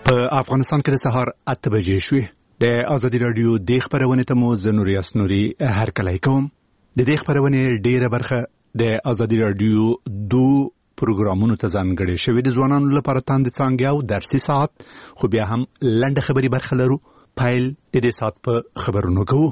په افغانستان کې د سهار 8 بجې شوې. د ازادي رادیو د خبرونې ته مو زنوري اسنوري هرکلی کوم. د دې خبرونې ډیره برخه د ازادي رادیو 2 پروګرامونو ته ځانګړې شوې د ځوانانو لپاره تاند څانګه او درسي ساعت، خو بیا هم لنډه خبري برخه لرو. پایل د دې ساعت په خبرونو کوو.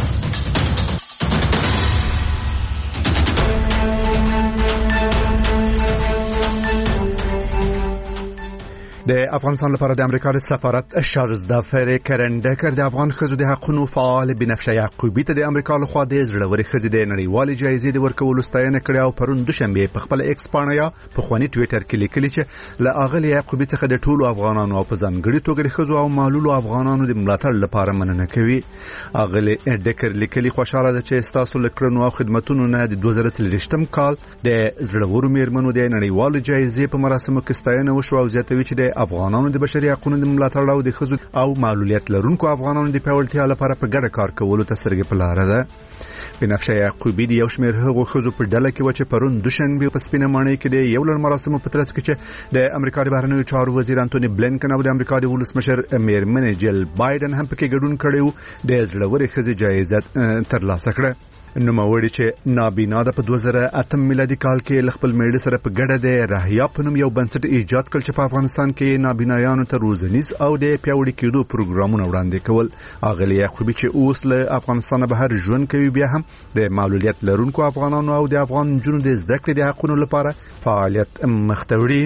د افغانستان لپاره د امریکا د سفارت شارزدافر کرندکر د افغان ښځو د حقوقو فعال بنفشه یعقوبی ته د امریکا لخوا د زړوري ښځې د نړیوالې جایزې د ورکولو ستاینه کړې او پرون دوشنبه په خپل ایکس پاڼه یا په خواني ټوئیټر کې لیکلي چې له اغلی یعقوبی څخه د ټولو افغانانو او په ځانګړي توګه د ښځو او معلولو افغانانو د ملاتړ لپاره مننه کوي. اغلی ډکر لیکلي خوشاله ده چې تاسو لکړنو او خدماتونو نه د 2023م کال د زړورو میرمنو د نړیوالې جایزې په مراسمو کې ستاینه وشو او زیاتوي چې د افغانانو د بشري حقوقو د ملاتړ او د ښځو او معلولیت لرونکو افغانانو د پیاوړتیا لپاره په ګډه کار کولو ته سترګې په لاره ده. بنفشه یعقوبی د یو شمېر هغو ښځو په ډله کې و چې پرون دوشنبه په سپینه ماڼۍ کې د یو لړ مراسمو په ترڅ کې چې د امریکا د بهرنیو چارو وزیر انټونی بلینکن او د امریکا د ولسمشر میرمنې جل بایدن هم پکې ګډون کړی و د زړوري ښځې جایزه ترلاسه کړه. نوموړي چې نابینا د په 2008 میلادي کال کې خپل میړه سره په ګډه د راهیا په نوم یو بنسټ ایجاد کړ چې په افغانستان کې نابینایانو ته روزنیز او د پیاوړي کېدو پروګرامونه وړاندې کول. اغلی یعقوبی چې اوس له افغانستان بهر ژوند کوي بیا هم د معلولیت لرونکو افغانانو او د افغان جنونو د زده کړې د حقوقو لپاره فعالیت مختوړي.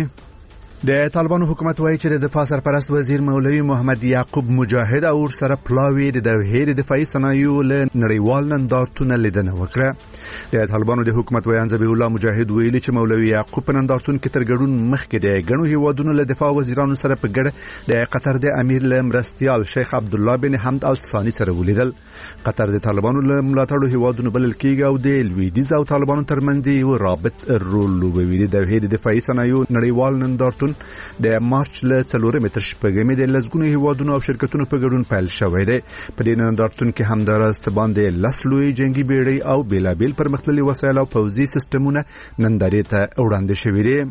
د طالبانو حکومت وایي چې د دفاع سرپرست وزیر مولوی محمد یعقوب مجاهد او سره پلاوی د دوحې دفاعي صنایعو له نړیوال نندارتون لیدنه وکړه. د طالبانو د حکومت ویان ذبیح الله مجاهد ویلي چې مولوی یعقوب په نندارتون کې تر ګډون مخکې د ګڼو هیوادونو له دفاع وزیرانو سره په ګډه د قطر د امیر له مرستیال شیخ عبد الله بن حمد ال ثانی سره ولیدل. قطر د طالبانو له ملاتړو هیوادونو بلل کېږي او د لویدیځ او طالبانو ترمنځ یو رابط رول لوبوي. د دوحې د دفاعي صنایعو نړیوال نندارتون د مارچ له 4 تر 6 د لزګونو هیوادونو او شرکتونو په ګډون پیل شوی دی. په دې نندارتون کې همدارس باندې لسلوي جنگي بیړۍ او بیلابیل پرمختللي وسایل او پوځي سیستمونه نندارې ته وړاندې شوي دي.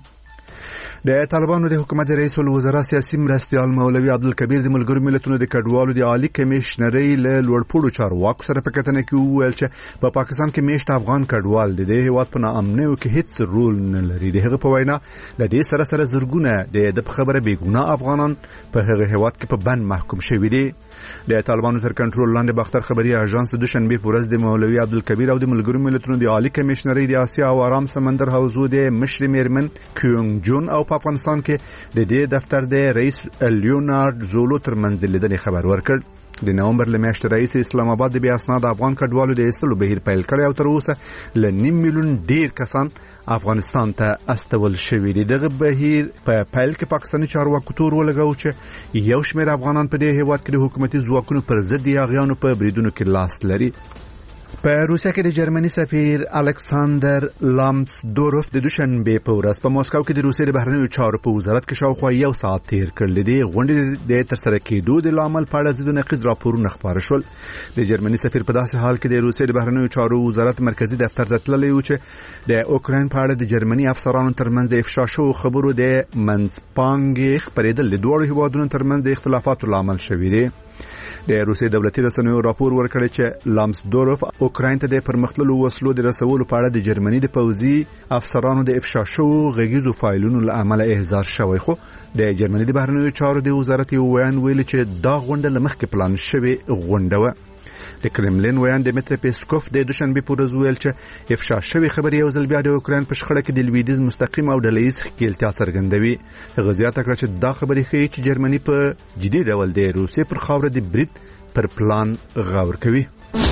د طالبانو د حکومت رئیس الوزرا سیاسي مرستیال مولوی عبدالکبیر د ملګرو ملتونو د کډوالو د عالی کمشنرۍ له لوړپوړو چارواکو سره په کتنه کې وویل چې په پاکستان کې میشت افغان کډوال د دې هیواد په ناامنیو کې هیڅ رول نه لري. د هغه په وینا د دې سره زرګونه د خبره بیګونه افغانان په هغه هیواد کې په بند محکوم شوي دي. د طالبانو تر کنټرول لاندې باختر خبري اژانس د دوشنبه په ورځ د مولوی عبدالکبیر او د ملګرو ملتونو د عالی کمشنرۍ د آسیا او آرام سمندر حوزو د مشر میرمن کیونګ جون او په افغانستان کې د دې دفتر د رئیس لیونارد زولو ترمنځ د لیدنې خبر ورکړ. د نومبر له میاشتې رئیس اسلام آباد د بیا اسناد افغان کډوالو د ایستلو بهیر پیل کړی او تر اوسه ل 9 میلیون ډیر کسان افغانستان ته استول شوي دي. دغه بهیر په پیل کې پاکستاني چارواکو تور ولګاو چې یو شمېر افغانان په دې هیواد کې د حکومتي ځواکونو پر ضد یاغیانو په بریدونو کې لاس لري. په روسیا کې د جرمني سفیر الکساندر لامسدورف د دوشنبه په ورځ په مسکو کې د روسیې د بهرنیو چارو په وزارت کې شاوخوا یو ساعت تیر کړل. دي غونډې د ترسره کېدو د لامل په اړه ځینې نقیض راپورونه خپاره شول. د جرمني سفیر په داسې حال کې د روسیې د بهرنیو چارو وزارت مرکزی دفتر ته تللی و چې د اوکراین په اړه د جرمني افسرانو ترمنځ د افشا شوو خبرو د منځپانګې خبرېدل د دوه هیوادونو ترمنځ د اختلافاتو لامل شوي دي. د روسي دولتي رسنیو راپور ورکړی چې لامسدورف اوکراین ته د پرمختللو وسلو د رسولو په اړه د جرمني د پوځي افسرانو د افشا شوو غږیزو فایلونو له امله احضار شوی. خو د جرمني د بهرنیو چارو د وزارت یو ویان ویلي چې دا غونډه له مخکې پلان شوې غونډه وه. د کرملین ویان ډیمټری پیسکوف د دوشنبه په ورځ ویل چې افشا شوی خبري یو ځل بیا د اوکراین په شخړه کې د لویدیځ مستقیم او ډلهییز ښکېلتیا څرګندوي. هغه زیاته کړه چې دا خبري ښیي چې جرمني په جدي ډول د روسیې پر خاوره د برید پر پلان غور کوي.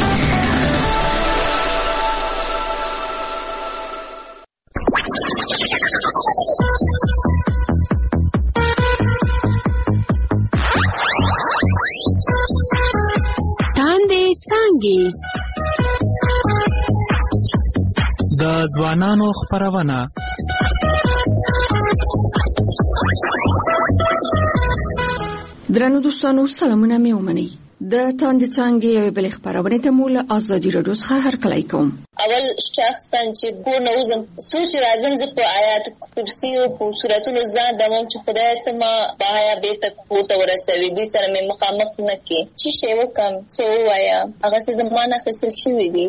د ځوانانو خبرونه درنو دوستانو سلامونه مې ومنئ. د تاند څنګه یو بل خبرونه ته مول ازادي رادیو څخه هرکلی کوم. اول شخصا چې کو نوزم سوچ راځم ز په آیات کرسی او په سوراتونو ځان د مون چې خدای ته ما بهایا به تک پورته ورسوي دوی سره مې مخامخ نه کی چې شی وکم څه وایا هغه څه زمانہ خسر شوی دی.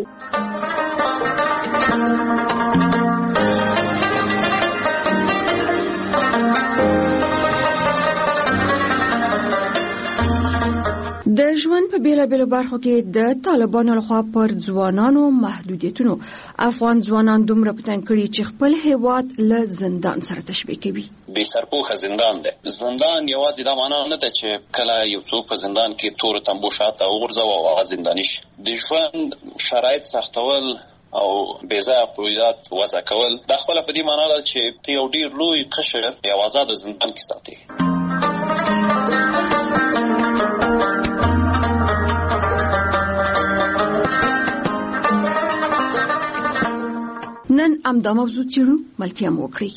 د ژوند په بیلابیلو برخو کې د طالبانو لخوا پر ځوانانو محدودیتونو افغان ځوانان دومره پتنګ کړي چې خپل هیواد له زندان سره تشبیه کوي. بې سرپوښه زندان دی. زندان یوازې دا معنا نه ده چې کله یو څوک په زندان کې تور تمبو شاته وغورځوي او هغه زنداني شي. د ژوند شرایط سختول او بېځایه پروژات وضع کول دا خپله په دې معنا ده چې ته یو ډېر لوی قشر یو آزاد زندان کې ساتي. نن امدا موضوع چیرو ملتیا موکړي.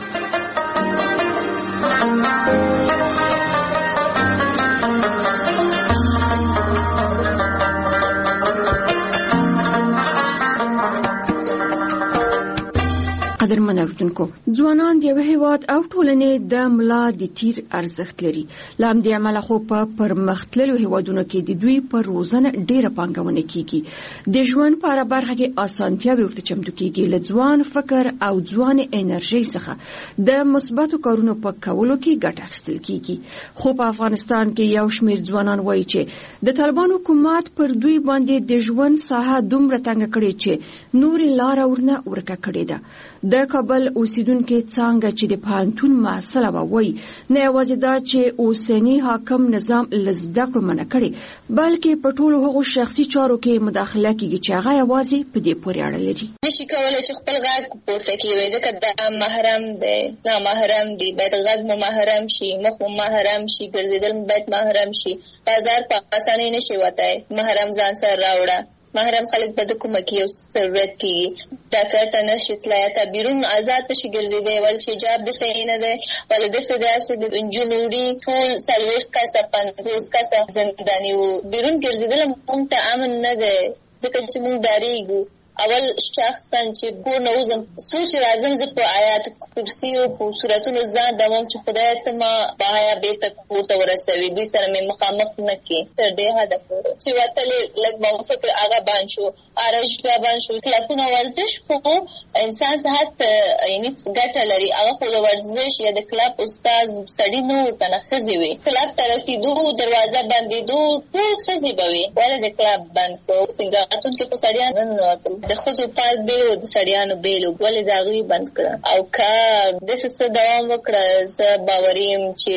قدرمن اوریدونکو، ځوانان د یو هیواد او ټولنې د ملا د تیر ارزښت لري. لام د عمل خو په پرمختللو هیوادونو کې د دوی پر روزنه ډیره پانګونه کیږي. د ژوند په اړه برخه کې اسانتیاوې ورته چمتو کیږي. له ځوان فکر او ځوان انرژي څخه د مثبتو کارونو په کولو کې ګټه اخیستل کیږي. خو په افغانستان کې یو شمېر ځوانان وایي چې د طالبان حکومت پر دوی باندې د ژوند ساحه دومره تنګ کړې چې نورې لار ورنه ورکه کړې ده. د کابل اوسیدونکو څنګه چې د پانتون مسله وایي نه یوازې دا چې اوسنی حاکم نظام لزده کړو منع کړي بلکې په ټولو هغو شخصي چارو کې مداخله کوي چې هغه یوازې په دې پورې اړه لري. نشي کولای چې خپل غږ پورته کړي ځکه دا محرم دی، نه محرم دی، باید غږ مو محرم شي، مخ مو محرم شي، ګرځیدل باید محرم شي. بازار په اسانۍ نشي وتای، محرم ځان سره راوړه. محرم خلک په د کومکی او ضرورت کیږي. ډاکټر ته نشي تلای ته بیرون آزاد نشي ګرځیدای ول چې حجاب د صحیح نه دی ول د سداسه د انجنوري ټول سلوخ کا 50 کا زنداني و بیرون ګرځیدل مونږ ته امن نه دی ځکه چې مونږ ډاریږو. اول شخصا چې کو نوزم سوچ راځم ز په آیات کرسی او په سوراتونو ځان د مون چې خدای ته ما بهایا به تک پورته ورسوي دوی سره مې مخامخ نه کی تر دې حد پورې چې وتل لګ مو فکر هغه باندې شو ارشګا باندې شو کلپونه ورزش خو انسان صحت یعنی ګټه لري. هغه خو د ورزش یا د کلب استاد سړی نو کنه خزي وي کلب تر رسیدو دروازه باندې دو ټول خزي بوي ول د کلب باندې کو سنگارتون کې په سړیان نه د خودو پال بیلو د سړیانو بیلو ولې دا غوي بند کړه او کا د څه دوام وکړه ز باوریم چې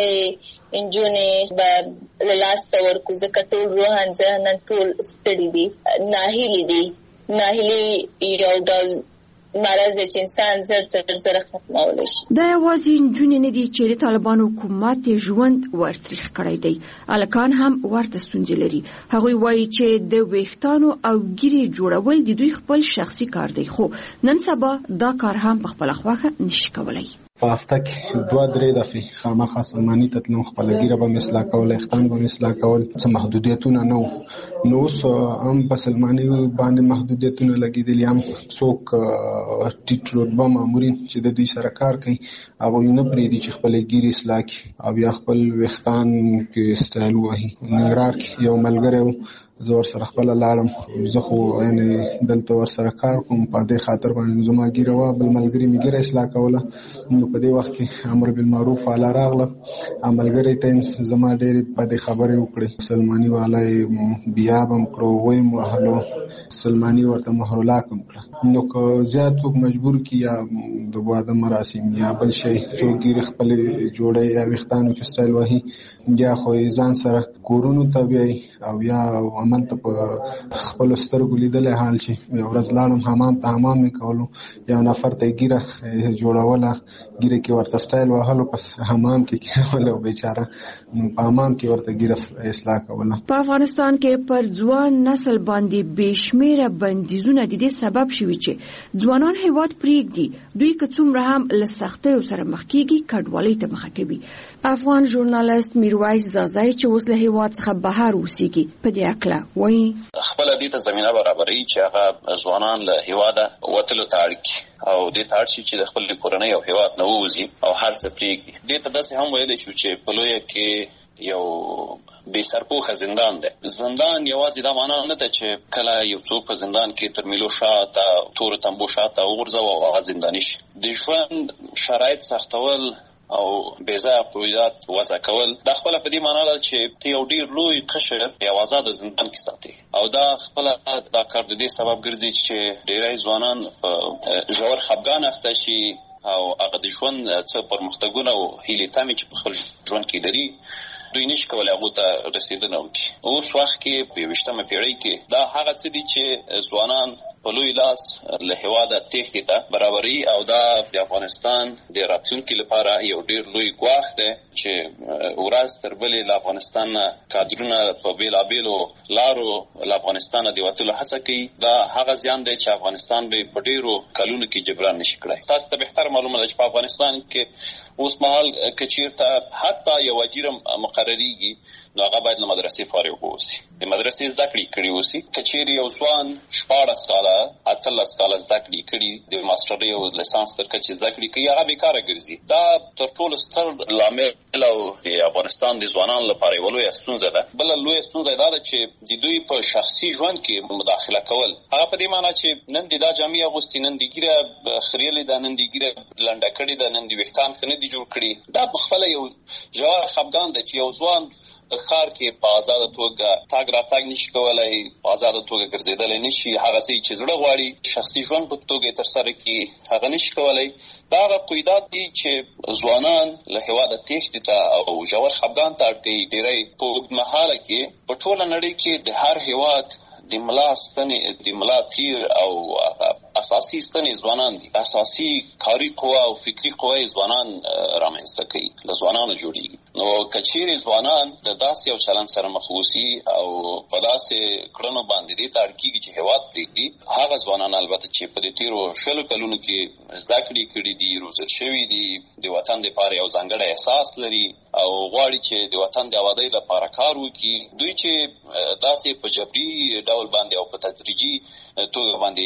ډېرې انجونې به لاست ورکو ځکه ټول روحان ځهنن ټول ستړي دي ناهیلي دي. ناهیلي یو ډول مرض چې انسان زر تر زر ختمول شي. دا یوازې انجونې نه دي چې د طالبانو حکومت ژوند ورتریخ کړی دی، الکان هم ورته ستونزې لري. هغوی وایي چې د ویښتانو او ګیرې جوړول د دوی خپل شخصي کار دی، خو نن سبا دا کار هم په خپله خوښه نشي کولای. په هفته کې 2-3 دفعې خامخا سلماني ته تلم، خپله ګیره به مې اصلاح کوله، ویښتان به مې اصلاح کول. څه محدودیتونه نه وو. نو اوس هم په سلماني باندې محدودیتونه لګېدلي، هم څوک ټیټ رتبه مامورین چې د دوی سره کار کوي هغوی نه پرېږدي چې خپلې ګیرې اصلاح کړي او یا خپل ویښتان کې سټایل ووهي. ننګرهار کې یو ملګری و، زه ورسره خپله لاړم، زه خو یعنې دلته ورسره کار کوم، په دې خاطر باندې زما ګیره وه، بل ملګري مې ګیره اصلاح کوله. نو په دې وخت کې امر بالمعروف والا راغله، ملګری ته زما ډېرې بدې خبرې وکړې. سلماني والا یې بیا به م کړو، ویې م وهلو، سلماني ورته مهرلاک م کړه. نو که زیات څوک مجبور کي یا د واده مراسم یا بل شی څوک ګیرې خپلې جوړی یا ویښتانو کې سټایل وهي، یا خو یې ځان سره کورونو ته بیایي او یا هملته په خپلو سترګو لیدلی حال چې یو ورځ لاړم حمام ته، حمام مې کولو، یو نفر ته یې ګیره جوړوله، ګیره کې ورته سټایل وهلو پس حمام کې کېول او بیچاره په حمام کې ورته ګیره اصلاح کوله. په افغانستان کې پر ځوان نسل باندې بشمیره بندیزونه د دې سبب شوي چې ځوانان هیواد پریږدي، دوی که څومره هم له سختیو سره مخ کیږي کډوالۍ ته مخه کوي. افغان ژورنالیست میرویس زازای چې اوس له هیواد څخه بهر اوسېږي په دې اړه وایي خپل دې ته زمينه برابرې چې هغه ځوانان له هیواده وتلو ته اړ او دې ته اړ شي چې د خپل کورنۍ او هیواد نه ووځي او هر څه پرېږدي. دې ته داسې هم ویل شو چې په لویه کې یو بې سرپوښه زندان دی. زندان یوازې دا معنا نه ده چې کله یو څوک په زندان کې تر میلو شاته تور تنبو شاته وغورځوه او هغه زنداني شي. د ژوند شرایط سختول او بېځایه قیودات وضع کول دا خپله په دې معنا ده چې ته یو ډېر لوی قشر یو آزاده زندان کې ساتي او دا خپله دا کار د دې سبب ګرځي چې ډېری ځوانان په ژور خفګان اخته شي او هغه د ژوند څه پرمختګونه او هیلې تمې چې په خپل ژوند کې لري دوی نشي کولی هغو ته رسېدنه وکړي. اوس وخت کې په 21مه پیړۍ کې دا هغه څه دي چې ځوانان په لوی لاس له هیواده تېښتې ته برابري او دا د افغانستان د راتلونکي لپاره یو ډېر لوی ګواښ دی چې ورځ تر بلې له افغانستان نه کادرونه په بېلابېلو لارو له افغانستانه د وتلو هڅه کوي. دا هغه زیان دی چې افغانستان به په ډېرو کلونو کې جبران نشي کړی. تاسو ته بهتر معلومه ده چې په افغانستان کې اوس مهال که چېرته حتی یو وزیر مقرریږي نو هغه باید له مدرسې فارغ واوسي، د مدرسې زده کړې کړي اوسي. که چېرې یو ځوان 14 کاله 18 کاله زده کړې کړي د ماسټرۍ او لیسانس تر کچې زده کړې کوي هغه بېکاره ګرځي. دا تر ټولو ستر لامل او د افغانستان د ځوانانو لپاره یوه لویه ستونزه ده. بله لویه ستونزه دا ده چې د دوی په شخصي ژوند کې مداخله کول، هغه په دې معنا چې نن دې دا جامې اغوستې، نن دې ګیره خریلې ده، نن دې ګیره لنډه کړې ده، نن دې ویښتان ښه نه دي جوړ کړي. دا پخپله یو ژور خفګان دی چې یو ځوان ښار کې په آزاده توګه تاګ راتاګ نشي کولی، په آزاده توګه ګرځېدلی نشي، هغه څه چې زړه غواړي شخصي ژوند په توګه یې ترسره کړي هغه نشي کولی. دا هغه قیودات دي چې ځوانان له هېواده تېښتې ته او ژور خفګان ته اړ کوي. ډېری په اوږدمهاله کې په ټوله نړۍ کې د هر هېواد د ملا ستنې، د ملا تیر او اساسي ستنې ځوانان دي. اساسي کاري قوه او فکري قوه ځوانان رامنځته کوي، له ځوانانو جوړیږي. نو که چیرې ځوانان د داسې یو چلند سره مخ اوسي او په داسې کړنو باندې دې ته اړ کېږي چې هېواد پرېږدي، هغه ځوانان البته چې په دې تېرو 20 کلونو کې زده کړې کړي دي، روزل شوي دي، د وطن دپاره یو ځانګړی احساس لري او غواړي چې د وطن د آبادۍ لپاره کار وکړي، دوی چې داسې په جبري ډول باندې او په تدریجي توګه باندې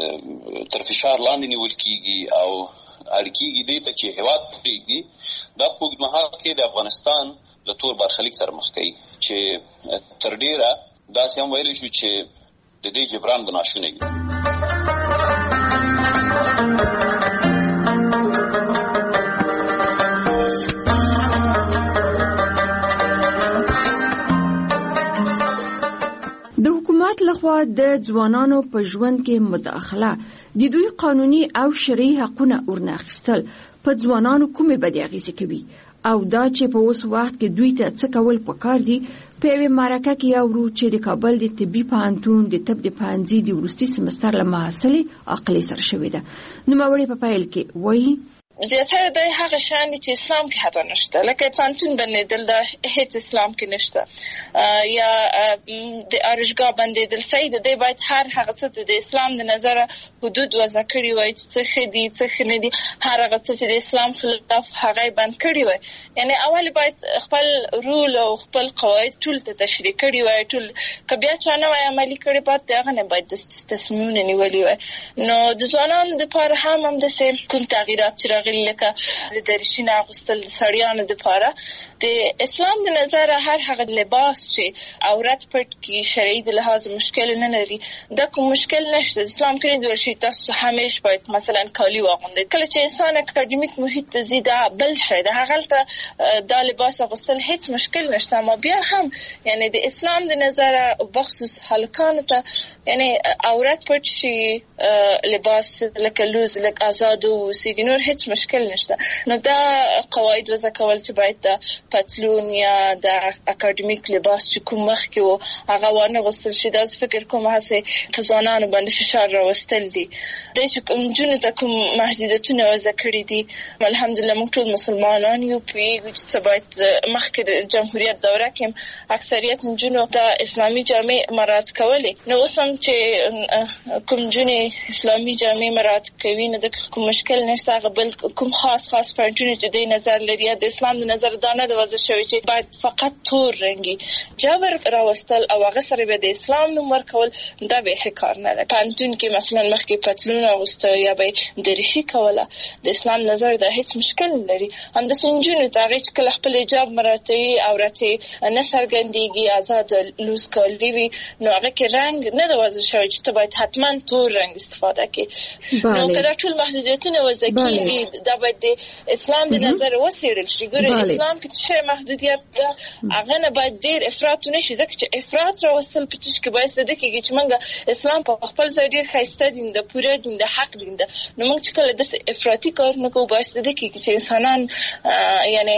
تر فشار لاندې نیول کېږي او اړ کېږي دې ته چې هېواد پرېږدي، دا په اوږدمهال کې د افغانستان له تور برخلیک سره مخ کوي چې تر ډېره داسې هم ویلی شو چې د دې جبران به ناشونی وي. لخوا د ځوانانو په ژوند کې مداخله د دوی قانوني او شرعي حقونه ورناخیستل په ځوانانو کومې بدې اغېزې کوي او دا چې په اوس وخت کې دوی ته څه کول پکار دي. په یوې مرکه کې اورو چې د کابل د طبي پوهنتون د طب د پوهنځي د وروستي سمستر له محصلې عقلي سره شوې ده. نوموړې په پیل کې وایي زیاتره د هغه شان چې اسلام کې حتی نشته، لکه پانتون بندېدل دا هیڅ اسلام کې نشته، یا د ارشګاه بندېدل صحیح ده. باید هر هغه څه د اسلام د نظره حدود وضع کړي وای چې څه ښه دي څه ښه نه دي، هر هغه څه چې د اسلام خلاف هغه بند کړي وای. یعنی اول باید خپل رول او خپل قواعد ټول ته تشریح کړي وای، ټول که بیا چا نه وای عملي کړي بعد هغه نه باید تصمیمونه نیولي وای. نو د ځوانانو دپاره هم همداسې کوم تغییرات چې لکه د دریشي اغوستل د سړیانو دپاره د اسلام د نظره هر هغه لباس چې عورت پټ کړي شرعي د لحاظ مشکل نه لري، دا کوم مشکل نشته. اسلام کې د ورشي تاسو همیشه باید مثلا کالي واغوندئ. کله چې انسان اکاډمیک محیط ته ځي دا بل شی ده، هغه ته دا لباس اغوستل هیڅ مشکل نشته. اما بیا هم یعنی د اسلام د نظره بخصوص هلکانو ته یعنی عورت پټ شي لباس لکه لوز لکه آزاد اوسېږي، نور هیڅ مشکل نشته. نو دا قواعد وضع کول چې باید د پتلون یا د اکاډمیک لباس چې کوم مخ کې وو هغه ونه غوستل شي. دا فکر کوم هڅه په ځوانانو باندې فشار راوستل دي. د چې جنونو ته کوم محدودیتونه وضع کړی دي. الحمدلله موږ ټول مسلمانان یو پیږو چې باید مخکې د جمهوریت دوره کې اکثریت جنونو د اسلامي جامع مراعات کولې. نو اوس هم چې کوم جنې اسلامي جامع مراعات کوي نو د کوم مشکل نشته. هغه بل کوم خاص پوینټونه چې د نظر لري د اسلام د نظر دانه د وضع شوی چې باید فقط تور رنګي جبر راوستل او هغه سره به د اسلام نوم ورکول دا به کار نه ده. پانتون کې مثلا مخکې پتلون اغوسته یا به دریشي کوله د اسلام نظر د هیڅ مشکل نه لري. هم د سنجونو تاغي چې کله خپل حجاب مراتي عورتي نه سرګندېږي آزاد لوز کولی وي نو هغه کې رنگ نه د وضع شوی چې ته باید حتما تور رنگ استفاده کړې. نو کله ټول محدودیتونه وضع کیږي دا باید د اسلام د نظر وسیړل شي. ګوره اسلام کې چې محدودیت ده هغه نه باید ډیر افراط نه شي ځکه چې افراط راوستل پټش کې باید څه د کېږي چې موږ اسلام په خپل ځای ډیر ښایسته دین د پوره دین د حق دین ده. نو موږ چې کله د افراطي کار نه کوو باید څه د کېږي چې انسانان یعنی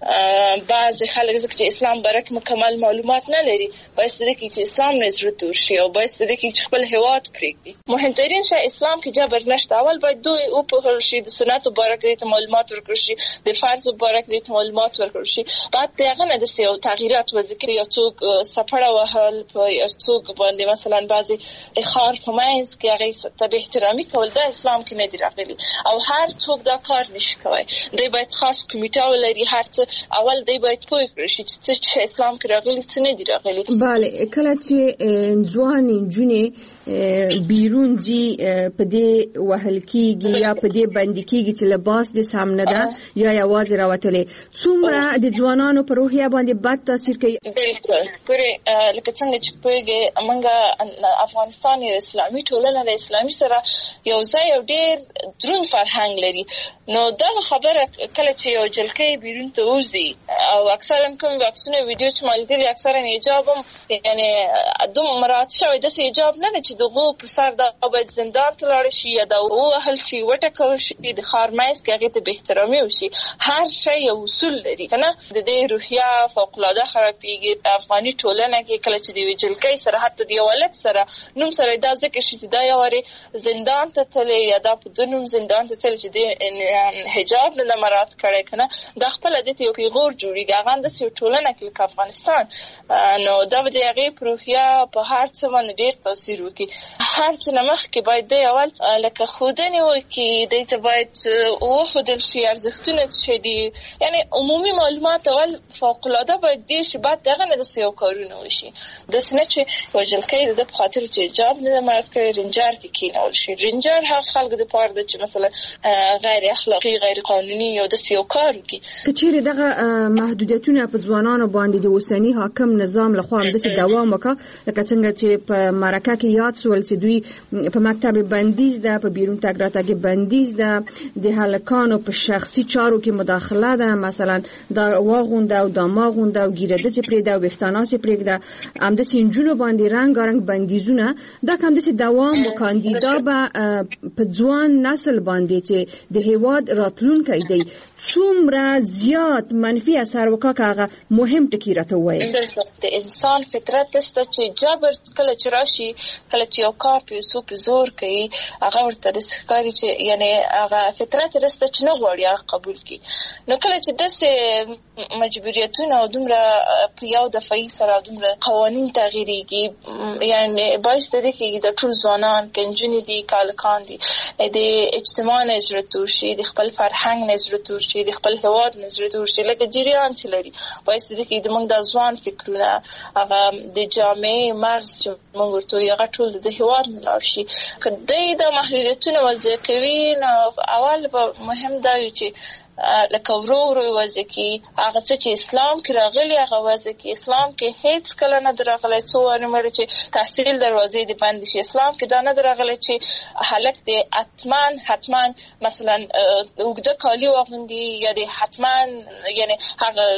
بعض خلک ځکه چې اسلام برک مکمل معلومات نه لري باید څه د کېږي چې اسلام نه زړه تور شي او باید څه د کېږي چې خپل هیواد پرېږدي. مهمترین شی اسلام کې جبر نشته. اول باید دوی او په شي د سنت مبارک دې ته معلومات ورکړي شي د فرض مبارک دې ته معلومات ورکړي شي. بعد دغه نه د سیو تغیرات وذکر یا څوک سفړه وهل په یا څوک باندې مثلا بعضی اخار فماینز کې هغه ته به احترامي کول د اسلام کې نه دی راغلي او هر څوک دا کار نشي کوي. دوی باید خاص کمیټه ولري. هر څه اول دوی باید پوه کړي چې اسلام کې راغلي څه نه دی راغلي. bale کله چې ځوان جنې بیرون جی په دې وهل کیږي یا په دې باندې کیږي چې لباس د سامنے ده یا یوازې راوتلې څومره د ځوانانو په روحیه باندې بد تاثیر کوي. بالکل ګوره لکه څنګه چې پوهیږي موږ افغانستان یو اسلامي ټولنه د اسلامي سره یو ځای یو ډیر درون فرهنګ لري. نو دا خبره کله چې یو جلکې بیرون ته وځي او اکثرا کوم واکسونه ویډیو چې مالدي اکثرا حجاب یعنی دوم مراد شوی د حجاب نه چې دغه په سر دا باید زندان ته لاړ شي یا دا وهل شي وټکل شي د خارمایس کې هغه ته به احترامي وشي. هر شی یو اصول لري کنه. د دې روحیه فوق العاده خرابېږي افغاني ټولنه کې کله چې د ویجلکې سره حتی د ولک سره نوم سره دا ځکه چې دا یو زندان ته تللی یا دا په دنوم زندان ته تللی چې د حجاب نه مراد کړي کنه دا خپل د یو پیغور جوړیږي. هغه د یو ټولنه کې افغانستان نو دا د هغه روحیه په هر څه باندې ډیر تاثیر وکړي. هر څه نمخ کې باید د اول لکه خودنی و کې د ته باید او خودل شي ارزښتونه چې دي یعنی عمومي معلومات اول فوق العاده باید دي چې بعد دغه نه د سیو کارونه وشي. د سنه چې وجلکې د خاطر چې حجاب نه مراد کړي رنجر کې کینول شي. رنجر هغه خلک د پاره د چې مثلا غیر اخلاقی غیر قانوني یو د سیو کار کوي. کچېره دغه محدودیتونه په ځوانانو باندې د اوسنی حاکم نظام لخوا هم د دوام وکړه لکه څنګه چې په مرکه کې یاد سول چې دوی په مکتب بندیز ده په بیرون تګ راتګ بندیز ده د هلکانو په شخصي چارو کې مداخله ده مثلا دا واغونده او دا ماغونده او ګیرده چې پرې دا وختانه چې پرې ده هم د سنجونو باندې رنگارنګ بندیزونه دا کوم د دوام وکاندي دا په ځوان نسل باندې چې د هیواد راتلونکی دی څومره زیات منفي اثر وکړي. مهم ټکی راته وایي د انسان فطرت است چې جبر کله چې راشي کله چې یو کار په سوپ زور کوي هغه ورته د ښکاری چې یعنی هغه فطرت رسته چې نه غواړي هغه قبول کړي. نو کله چې د مجبوریتونه او دومره په یو دفعي سره دومره قوانين تغییریږي یعنی باعث دی چې د ټول ځوانان کنجونی دي کالکان دي د اجتماع نظر تور شي د خپل فرهنګ نظر تور شي د خپل هواد نظر تور شي لکه جریان چې لري باعث دی چې د موږ د ځوان فکرونه هغه د جامع مغز چې موږ ورته یو ټول د هواد ملار شي. کله د محدودیتونه وضع کوي نو اول به مهم دا وي چې لکه ورو وضع کی هغه چې اسلام کې راغلي هغه وضع کی اسلام کې هیڅ کله نه دراغلي څو انمر چې تحصیل دروازې دی بند شي. اسلام کې دا نه دراغلي چې حالت دی حتما مثلا وګړه کالی واغوندي یا دی حتما یعنی هغه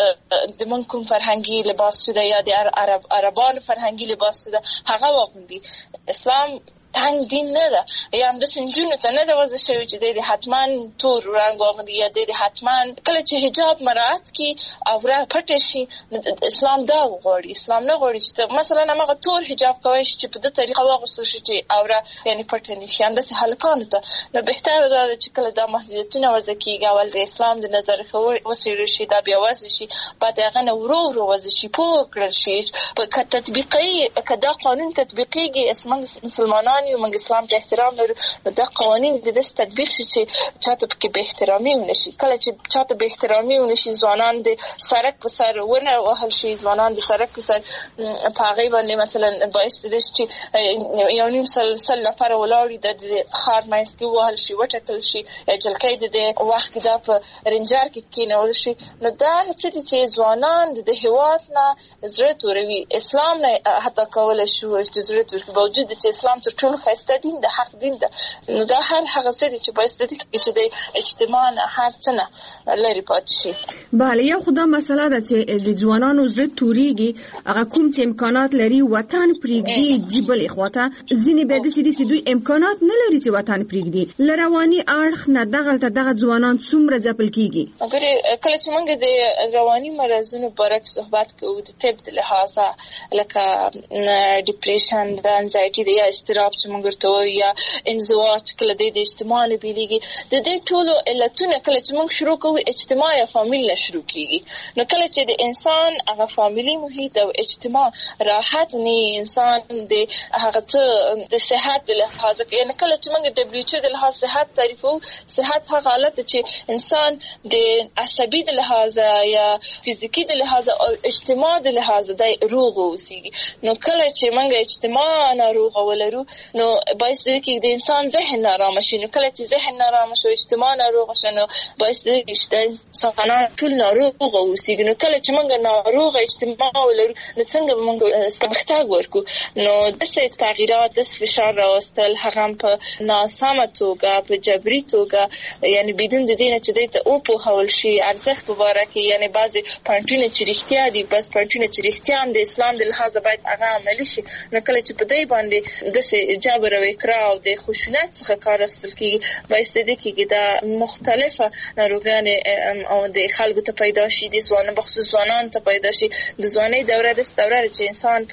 د منکم فرهنګي لباس ده یا د عربان فرهنګي لباس ده هغه واغوندي. اسلام تنگ دین نه ده یا هم د سنجونو ته نه ده وضع شوی چې د حتما تور رنګ واغوندي یا د حتما کله چې حجاب مراعات کی اوره پټ شي. اسلام دا غواړي، اسلام نه غواړي چې مثلا هغه تور حجاب کوي چې په دې طریقه واغوستل شي چې اوره یعنی پټ نه شي. هم د هلکانو ته نو بهتره ده چې کله دا محدودیتونه وضع کیږي اول د اسلام د نظر وسیل شي دا بیا وضع شي بعد هغه نه ورو وضع شي پوه کړل شي په تطبیقي کدا قانون تطبیقيږي اسمن مسلمانان یو موږ اسلام ته احترام لرو دا قوانین د دې تطبیق شي چې چاته کې به احترامي ونشي. کله چې چاته به احترامي ونشي ځوانان د سرک په سر ونه وهل شي، ځوانان د سرک په سر پاغي باندې مثلا باعث دي چې یو نیم سل نفر ولاړی د خار مېس کې وهل شي وټکل شي جلکې د وخت دا په رنجر کې کېنول شي. نو دا چې ځوانان د هیواد نه زړه توروي اسلام نه حتی کول شي چې زړه تور باوجود چې اسلام تر ټولو خسته دین د حق دین ده. نو دا هغه څه چې باعث دي چې د اجتماع هر څه نه لري پاتې شي. بله یو خدا مسله ده چې د ځوانانو زړه توريږي هغه کوم چې امکانات لري وطن پرېږدي دی بل اخواته ځینې به د چې دوی امکانات نه لري چې وطن پرېږدي لرواني اړخ نه دغه ځوانان څومره ځپل کیږي. اگر کله چې موږ د رواني مرزونو بارک صحبت کوو د طب د لحاظه لکه ډیپریشن د انزایټي د یا استراب چې موږ ورته یا انزوا چې کله د اجتماع له بیلېږي د دې ټولو علتونه کله چې موږ شروع کوو اجتماع یا فامیل نه شروع کیږي. نو کله چې د انسان هغه فامیلی محیط او اجتماع راحت نه انسان د هغه څه د صحت د لحاظه یعنی کله چې موږ WHO د لحاظ صحت تعریفو صحت هغه حالت چې انسان د عصبي د لحاظه یا فزیکی د لحاظه او اجتماع د لحاظه د روغ اوسېږي. نو کله چې موږ اجتماع ناروغ ولرو نو باعث دی چې د انسان ذهن نارامه شي. نو کله چې ذهن نارامه شي اجتماع ناروغ شي نو باعث دی چې انسان ټول ناروغ اوسېږي. نو کله چې موږ ناروغ اجتماع ولرو نو څنګه موږ سمختګ ورکو نو د څه تغییرات د فشار راوستل هغه په ناسمه توګه په جبري توګه یعنی بدون د دینه چې د او په حول شي ارزښت مبارک یعنی بعضی پانټونه چې رښتیا دي بس پانټونه چې رښتیا هم د اسلام د لحاظه باید هغه عملی شي. نو کله چې په دې باندې د جبر او اکراه او د خشونت څخه کار اخیستل کیږي باعث دي چې دا مختلفه ناروغیان او د خلکو ته پیدا شي د ځوانانو بخصوص ځوانان ته پیدا شي د ځواني دوره چې انسان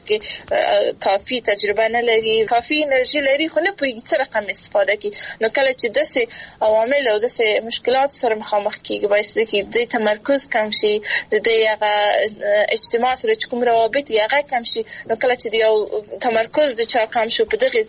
کې کافي تجربه نه لري کافي انرژي لري خو نه پوهیږي څه رقم استفاده کوي. نو کله چې داسې عوامل او داسې مشکلات سره مخامخ کیږي باعث دي چې د تمرکز کم شي د هغه اجتماع سره کوم روابط هغه کم شي. نو کله چې یو تمرکز د چا کم شو په دغه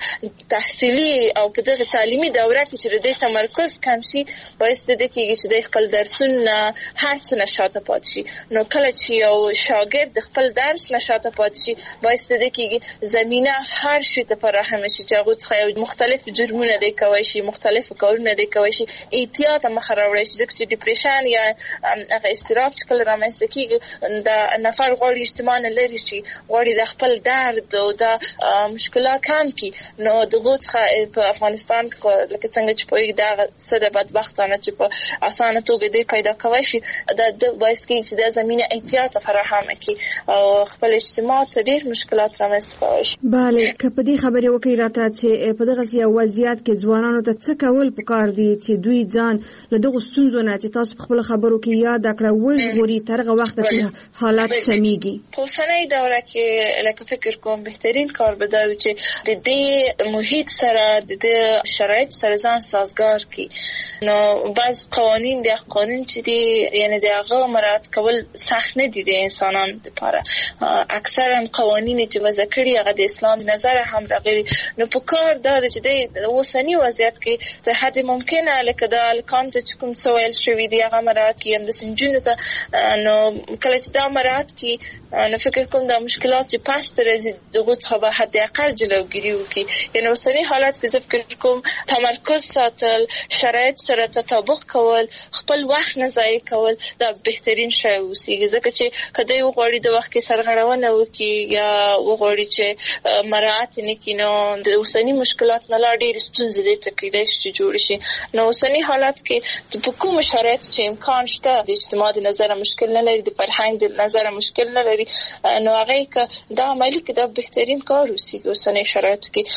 تحصیلي او په دغه تعلیمي دوره کې چې د تمرکز کم شي باعث دي چې د خپل درسونه هر څه نشاته پاتې شي. نو کله چې یو شاګرد د خپل درس نشاته پاتې شي باعث دي چې زمينه هر شي ته فراهم شي چې هغه څخه مختلف جرمونه دي کوي شي مختلف کارونه دي کوي شي احتیاط مخه راوړي شي چې ډیپریشن یا هغه استراب چې کله رامنځته کیږي د نفر غوړي اجتماع نه لري شي غوړي د خپل درد او د مشکلات کم کی. نو دغه څخه په افغانستان کې لکه څنګه چې په دا سره بدبختانه چې په اسانه توګه دی پیدا کوي شي د باعث کې چې د زمينه احتیاط فراهم کی او خپل اجتماع ته ډیر مشکلات رامنځته کوي شي. bale که په دې خبرې وکړي راته چې په دغه سیاسي وضعیت کې ځوانانو ته څه کول پکار دي چې دوی ځان له دغه ستونزو نه چې تاسو خپل خبرو کې یاد کړو وژغوري ترغه وخت چې حالات سميږي. په سنوي دوره کې لکه فکر کوم بهترین کار به دا وي چې د دې محیط سره د شرایط سره ځان سازگار کی. نو بعض قوانین چې دي یعنی دغه مراعات کول سخت نه دي د انسانانو لپاره. اکثرا قوانین چې وضع کړي هغه د اسلام نظر هم راغلي. نو په کار دا چې د اوسنی وضعیت کې ته حد ممکنه لکه د الکام ته کوم سوال شوی دی هغه مراعات کې هم د سنجونو ته نو کله چې دا مراعات کې نو فکر کوم دا مشکلات چې پاس تر دغه څخه به حد اقل جلوګیری وکړي. یعنی اوسنی حالت کې فکر کوم تمرکز ساتل شرایط سره تطابق کول خپل وخت نه ضایع کول دا بهترین شی اوسېږي ځکه چې کله یو غوړي د وخت کې سرغړونه وکړي یا وغوړي چې مراعات نه کینو د اوسنی مشکلات نه لا ډېر ستونزې دي تکلیف شي جوړ شي. نو اوسنی حالت کې د کوم شرایط چې امکان شته د اجتماع د نظر مشکل نه لري د فرهنګ د نظر مشکل نه لري نو هغه دا عملی کې دا بهترین کار اوسېږي اوسنی شرایط کې.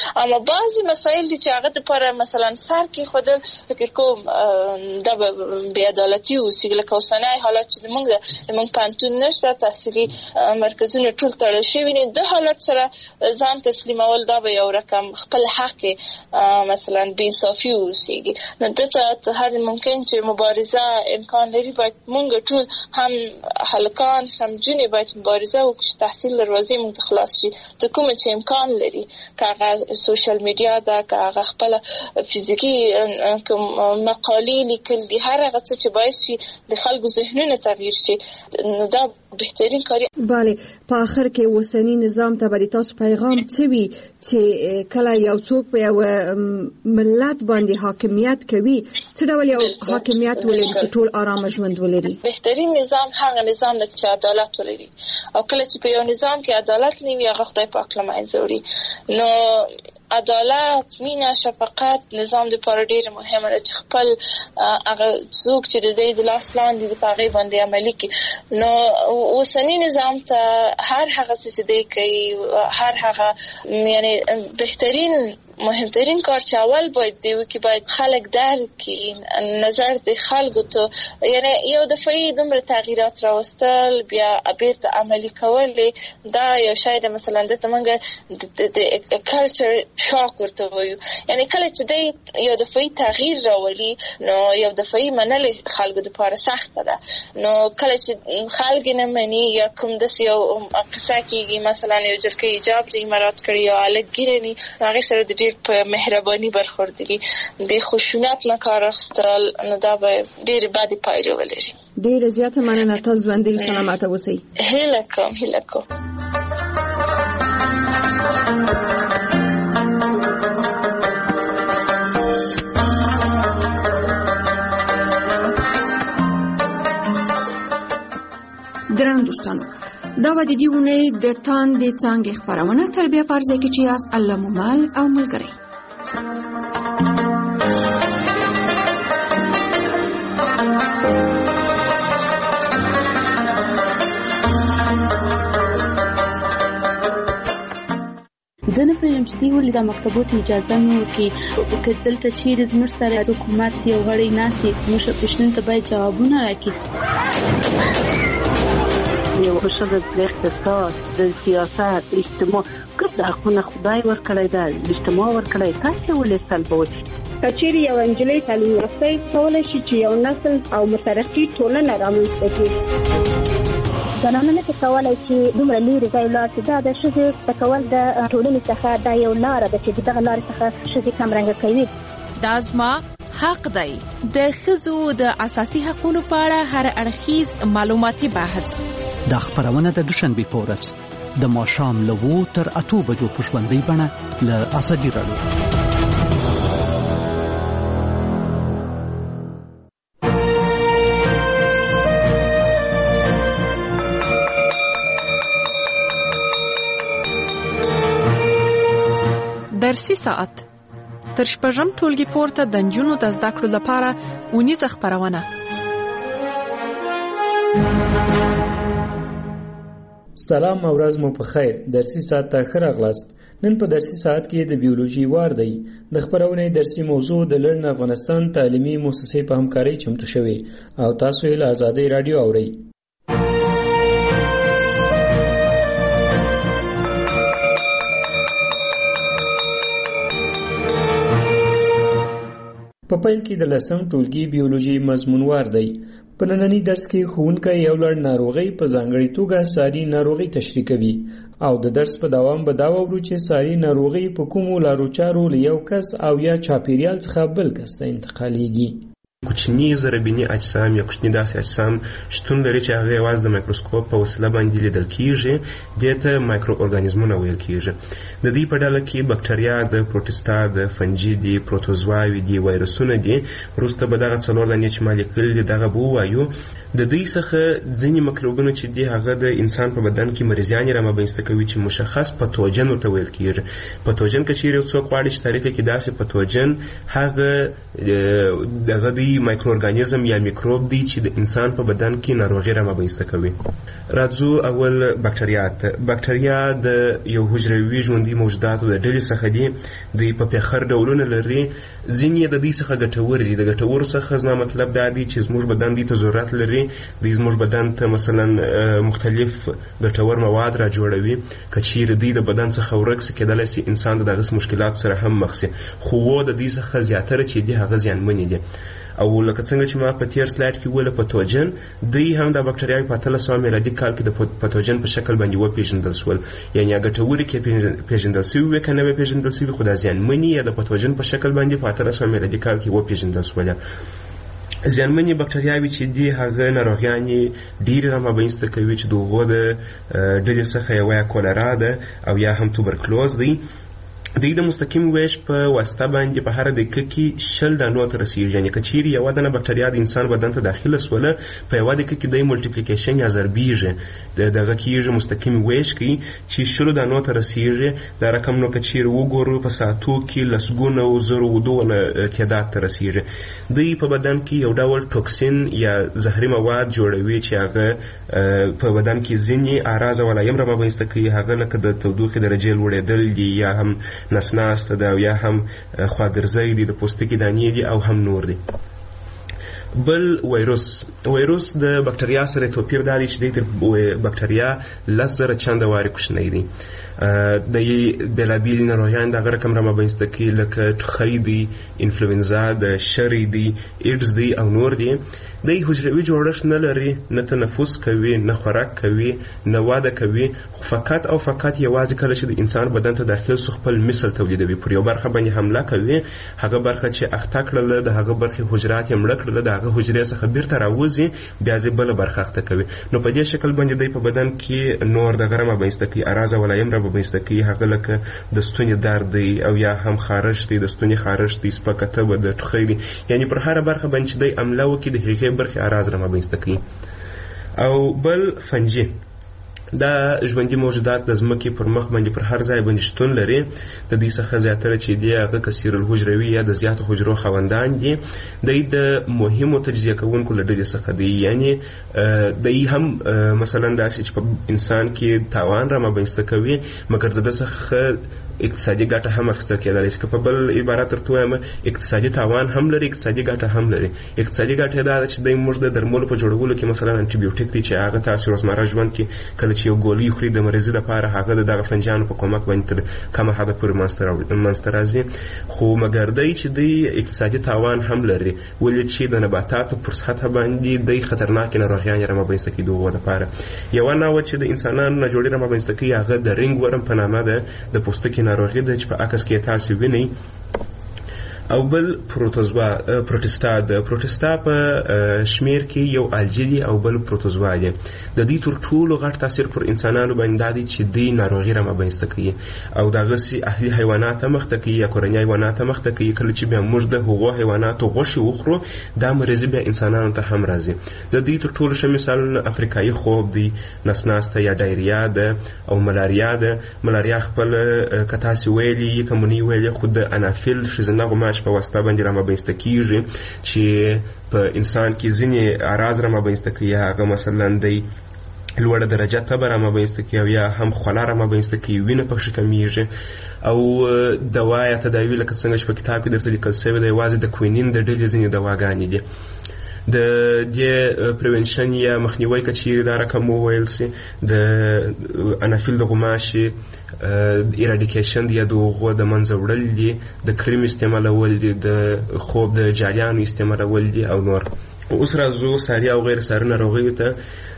اما بعضی مسایل چې هغه د پر مثلا سر کې خود فکر کوم د بې عدالتي او سیګل کوسنای حالت چې موږ پانتون نشته تحصیلي مرکزونه ټول تړل شوی نه د حالت سره ځان تسلیمول دا به یو رقم خپل حق مثلا بې انصافي اوسېږي نو دته هر ممکن چې مبارزه امکان لري باید موږ ټول هم هلکان هم جونې باید مبارزه وکړو تحصیل دروازې موږ خلاص شي ته کوم چې امکان لري که هغه سوشل میډیا ده که هغه خپل فزیکی مقالې لیکل دي هر هغه څه چې باعث شي د خلکو ذهنونه تغییر شي دا بهترین کاری. بله په اخر کې اوسنی نظام ته به تاسو پیغام څه وي چې کله یو څوک په یو ملت باندې حاکمیت کوي څه ډول یو حاکمیت ولري چې ټول آرام ژوند ولري؟ بهترین نظام هغه نظام دی چې عدالت ولري او کله چې په یو نظام کې عدالت نه وي هغه خدای پاک له منځه وړي. نو عدالت مینه شفقت نظام د پر ډیر مهمه ده چې خپل هغه څوک چې د دې لاس لاندې د پاغي باندې عملي کوي. نو اوسنی نظام ته هر هغه څه چې دی کوي هر هغه یعنی بهترین مهمترین کار چې اول باید دی چې باید خلک درک کړي نظر د خلکو ته یعنی یو دفعه دومره تغییرات راوستل بیا بیرته عملي کول دا یو شی د مثلا د تمنګ د کلچر شاک ورته وایو یعنی کله چې دی یو دفعه تغییر راولي نو یو دفعه منل خلکو لپاره سخت ده. نو کله چې خلک نه مني یا کوم د یو قصه کېږي مثلا یو جلکه ایجاب د امارات کړی یا الګیرنی هغه سره د په مهرباني برخوردگی د خشونت نه کار اخیستل نو دا به ډېر بدې پایلې ولري. ډېر زیاته مننه تاسو ژوندۍ او سلامت اوسئ. هیله کوم. درنو دوستانو دا و د دې ونې د تاندې څانګې خپرونه تر بیا فرض کې چې یاست الله ممال او ملګری. زه نه پوهېږم چې دوی ولې دا مکتبو ته اجازه نه ورکوي که دلته چیرې زموږ سره حکومت یو غړی ناست وي زموږ پوښتنو ته باید جوابونه راکړي. یو ښځه د اقتصاد د سیاست اجتماع ګډ حقونه خدای ورکړی ده اجتماع ورکړی تاسې ولې سلبوي که چیرې یو نجلۍ تعلیم یافته کولی شي چې یو نسل او مترقي ټولنه رامنځته کړي. زنانه نه کولی چې دومره لرې ځای ولاړ شي دا د ښځې زده کول د ټولنې څخه دا یو لاره ده چې دغه لارې څخه ښځې کمرنګه کوي. دا زما حق دی. د ښځو د اساسي حقوقو په اړه هر اړخیز معلوماتي بحث دا خبرونه د دوشنبه په ورځ د ماښام له 2 تر 8 بجو په ژوندۍ بڼه له اساسي راډیو. درسي ساعت تر شپږم ټولګي پورته د نجونو د زده کړو لپاره اونیزه خپرونه. سلام او ورځ مو په خیر. درسي ساعت ته ښه راغلاست. نن په درسي ساعت کې د بیولوژي وار دی. د خپرونې درسي موضوع د لرن افغانستان تعلیمي مؤسسې په همکارۍ چمتو شوې او تاسو یې له آزادۍ رادیو اورئ. په پیل کې د 10م ټولګي بیولوژي مضمونوار دی. په نننی درس کې ښوونکی یو لړ ناروغۍ په ځانګړې توګه ساري ناروغۍ تشریح کوي او د درس په دوام به دا وورو چې ساري ناروغۍ په کومو لارو چارو له یو کس او یا چاپیریال څخه بل کس ته انتقالیږي. کوچني ضربیني اجسام یا کوچني داسې اجسام شتون لري چې هغه یوازې د مایکروسکوپ په وسیله باندې لیدل کیږي. دې ته مایکرو ارګانیزمونه ویل کیږي. د دې په ډله کې بکټریا د پروټستا د فنجي دي پروتوزواوي دي وایرسونه دي. وروسته به دغه څلور دانې چې مالیکول دي دغه بو وایو د دوی څخه ځینې مکروبونه چې دي هغه د انسان په بدن کې مریضیانې رامنځته کوي چې مشخص پتوجن ورته ویل کېږي. پتوجن که چیرې یو څوک غواړي چې تعریف کړي داسې پتوجن هغه د مایکرو ارګانیزم یا میکروب دی چې د انسان په بدن کې ناروغي رامنځته کوي. راځو اول بکټریا ته. بکټریا د یو حجروي ژوندي موجوداتو د ډلې څخه دي. دوی په پیخر ډولونه لري. ځینې د دوی څخه ګټور دي. د ګټورو څخه زما مطلب دا دی چې زموږ بدن دې ته ضرورت لري. دوی زموږ بدن ته مثلا مختلف ګټور مواد را جوړوي. که چیرې دوی د بدن څخه ورک سي کېدلی سي انسان د دغسې مشکلاتو سره هم مخ سي، خو د دوی څخه زیاتره چې دي هغه زیانمنې دي. او لکه څنګه چې ما په تیر سلاید کې ویل پتوجن دوی هم د بکټریاوې په 1800 میلادي کال کې د پتوجن په شکل باندې وپېژندل شول. یعنې ګټورې کې پېژندل شوي وې که نه وې پېژندل شوي، خو دا زیانمنې یا د پتوجن په شکل باندې په 1800 میلادي کال کې وپېژندل شولې. زیانمنې بکټریاوې چې دي هغه ناروغیانې ډېرې رامنځته کوي چې د هغو د ډلې څخه یوه یا کولرا ده او یا هم توبرکلوز دی. دوی د مستقیم ویش په واسطه باندې په هره دقیقه کې 10 دانو ته رسیږي. یعنې که چیرې یوه دانه بکټریا د انسان بدن ته داخله سوله په یوه دقیقه کې دوی ملټیپلیکیشن یا ضربیږي دغه کېږي مستقیم ویش کوي چې 10 دانو ته رسیږي. دا رقم نو که چیرې وګورو په ساعتو کې لسګونه او زرو ودونه تعداد ته رسیږي. دوی په بدن کې یو ډول ټوکسین یا زهري مواد جوړوي چې هغه په بدن کې ځینې اعراض او علایم رامنځته کوي. هغه لکه د تودوخې درجې لوړېدل دي یا هم نسناسته ده یا هم خواګرځی دي، د پوستکي دانې دي او هم نور دي. بل ویروس د بکټریا سره توپیر دا دی چې د بکټریا 10,000 چنده وارې کوچنی دي. د بېلابېلې ناروغیانې د هغه رقم رامنځته کوي لکه ټوخی دی، انفلوئنزا ده، شری دی، ایډز دی او نور دي. دی حجروي جوړښت نه لري، نه تنفس کوي، نه خوراک کوي، نه واده کوي، خو فقط او فقط یوازې کله چې د انسان بدن ته داخل سو خپل مثل تولیدوي. پر یو برخه باندې حمله کوي، هغه برخه چې اخته کړله د هغه برخې حجرات یې مړه کړله د هغه حجرې څخه بیرته راوځي، بیا یې بله برخه اخته کوي. نو په دې شکل باندې دی په بدن کې نور دغه رامنځته کوي، اعراض او علایم رامنځته کوي. هغه لکه د ستوني درد دی او یا هم خارش دی، د ستوني خارش دی، سپکه تبه ده، ټوخی دی. یعنې پر هره برخه باندې چې دی حمله وکړي د هغې برخې اعراض رامنځته کوي. او بل فنجي دا ژوندي موجودات د ځمکې پر مخ باندې پر هر ځای باندې شتون لري. د دوی څخه زیاتره چې دی هغه کثیر الحجروي یا د زیاتو حجرو خاوندان دي. دوی د مهمو تجزیه کوونکو له ډلې څخه دي. یعنې دوی هم مثلا داسې چې په انسان کې تاوان رامنځته کوي، مګر د ده څخه اقتصادي ګټه هم اخیستل کېدلی شي. که په بل عبارت درته ووایم اقتصادي تاوان هم لري، اقتصادي ګټه هم لري. اقتصادي ګټه دا ده چې دوی موږ د درملو په جوړولو کې مثلا انټي بیوټیک دی چې هغه تاسو روزمره ژوند کې کله چې یو ګولۍ خوري د مریضۍ لپاره هغه د دغه فنجانو په کومک باندې تر کمه حده پورې منځته راځي. خو مګر دی چې دوی اقتصادي تاوان هم لري، ولې چې د نباتاتو پر سطحه باندې دوی خطرناکې ناروغیانې رامنځته کوي د هغو لپاره. یوه نوعه چې د انسانانو نه جوړې رامنځته کوي هغه د رینګ ورم په نامه ده، د پوستکي ناروغي ده چې په عکس کې تاسو وینئ. او بل پروټستا ده. پروټستا په شمیر کې یو الجی دی او بل پروټوزوا دی. د دې تر ټولو غټ تاثیر پر انسانانو باندې دی چې دوی ناروغي رامنځته کوي او دغسې اهلي حیوانات هم مخته کوي یا کورني حیوانات هم مخته کوي. کله چې بیا موږ د هغو حیواناتو غوښې وخورو دا مریضي بیا انسانانو ته هم راځي. د دې تر ټولو ښه مثالونه افریقایي خوب دی، نسناسته یا ډایریا ده او ملاریا ده. ملاریا خپل که تاسې ویلي که مونی ویلي خو د انافیل ښځینه غوماش په واسطه باندې رامنځته کېږي چې په انسان کې ځینې اعراض رامنځته کوي. هغه مثلا دی لوړه درجه تبه رامنځته کوي او یا هم خوله رامنځته کوي، وینه پکښې کمیږي. او دوا یا تداوي لکه څنګه چې په کتاب کې درته لیکل شوی دی یوازې د کوینین د ډلې ځینې دواګانې دي. د دې پریونشن یا مخنیوي که چیرې دا رقم وویل سي، د انافیل د غوماشې ایراډیکیشن یا د هغو د منځه وړل دي، د کریم استعمالول دي، د خوب د جالیانو استعمالول دي او نور. اوس راځو ساري او غیر ساري ناروغیو ته.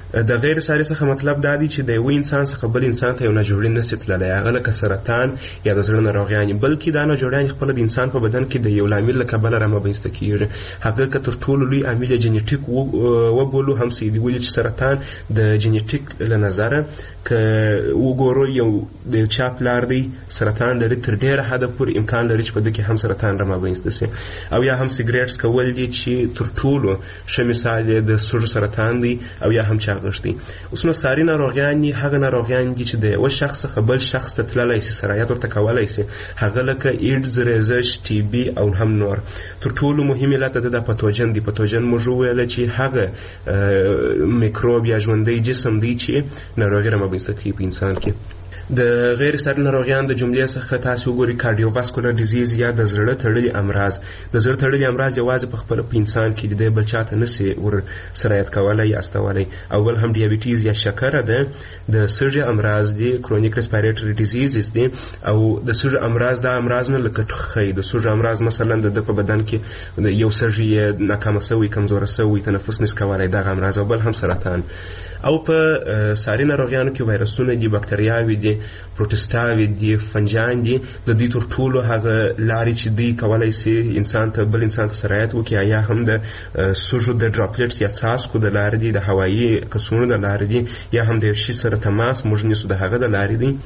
د غیر ساري څخه مطلب دا دی چې د یو انسان څخه بل انسان ته یو ناجوړي نشي تللی، هغه لکه سرطان یا د زړه ناروغیانې، بلکې دا ناجوړیانې خپله د انسان په بدن کې د یو لامل له کبله رامنځته کېږي. هغه که تر ټولو لوی عامل یې جینیټیک وبولو هم سیدي، ولې چې سرطان د جینیټیک له نظره که وګورو یو د چا پلار دی سرطان لري، تر ډېره حده پورې امکان لري چې په ده کې هم سرطان رامنځته شي. او یا هم سیګریټ کول دي چې تر ټولو ښه مثال یې د سږو سرطان دی، او یا هم چاغښت دی. اوس نو ساري ناروغیانې هغه ناروغیان دي چې د یوه شخص څخه بل شخص ته تللی شي، سرایت ورته کولی شي، هغه لکه ایډز، ریزش، ټي بي او هم نور. تر ټولو مهم علت د پاتوجن دی. پاتوجن موږ وویله چې هغه میکروب یا ژوندی جسم دی چې ناروغي رامنځته کوي په انسان کې. د غیر ساري ناروغیان د جملې څخه تاسو وګورئ کارډیوواسکولر ډیزیز یا د زړه تړلي امراض. د زړه تړلي امراض یوازې په خپله په انسان کې د بل چا ته نشي ور سرایت کولی یا استولی. اول هم ډیابیټیز یا شکره ده، د سږي امراض دي، کرونیک ریسپایریټري ډیزیز دي، او د سږي امراض دا امراض نه لکه ټوخی، د سږي امراض مثلا د په بدن کې یو سږي ناکامه شوی، کمزوره شوی، تنفس نشي کولی، دغه امراض. او بل هم سرطان. او په ساري ناروغیانو کې وایرسونه دي، بکتریاوې دي، پروټسټاوې دي، فنجان دي. د دې تر ټولو هغه لارې چې دوی کولی شي انسان ته بل انسان ته سرایت وکړي، یا هم د سږو د ډراپلیټس یا څاڅکو د لارې دي، د هوایي کڅوړو د لارې دي، یا هم د یو شي سره تماس موږ نیسو د هغه د لارې دي.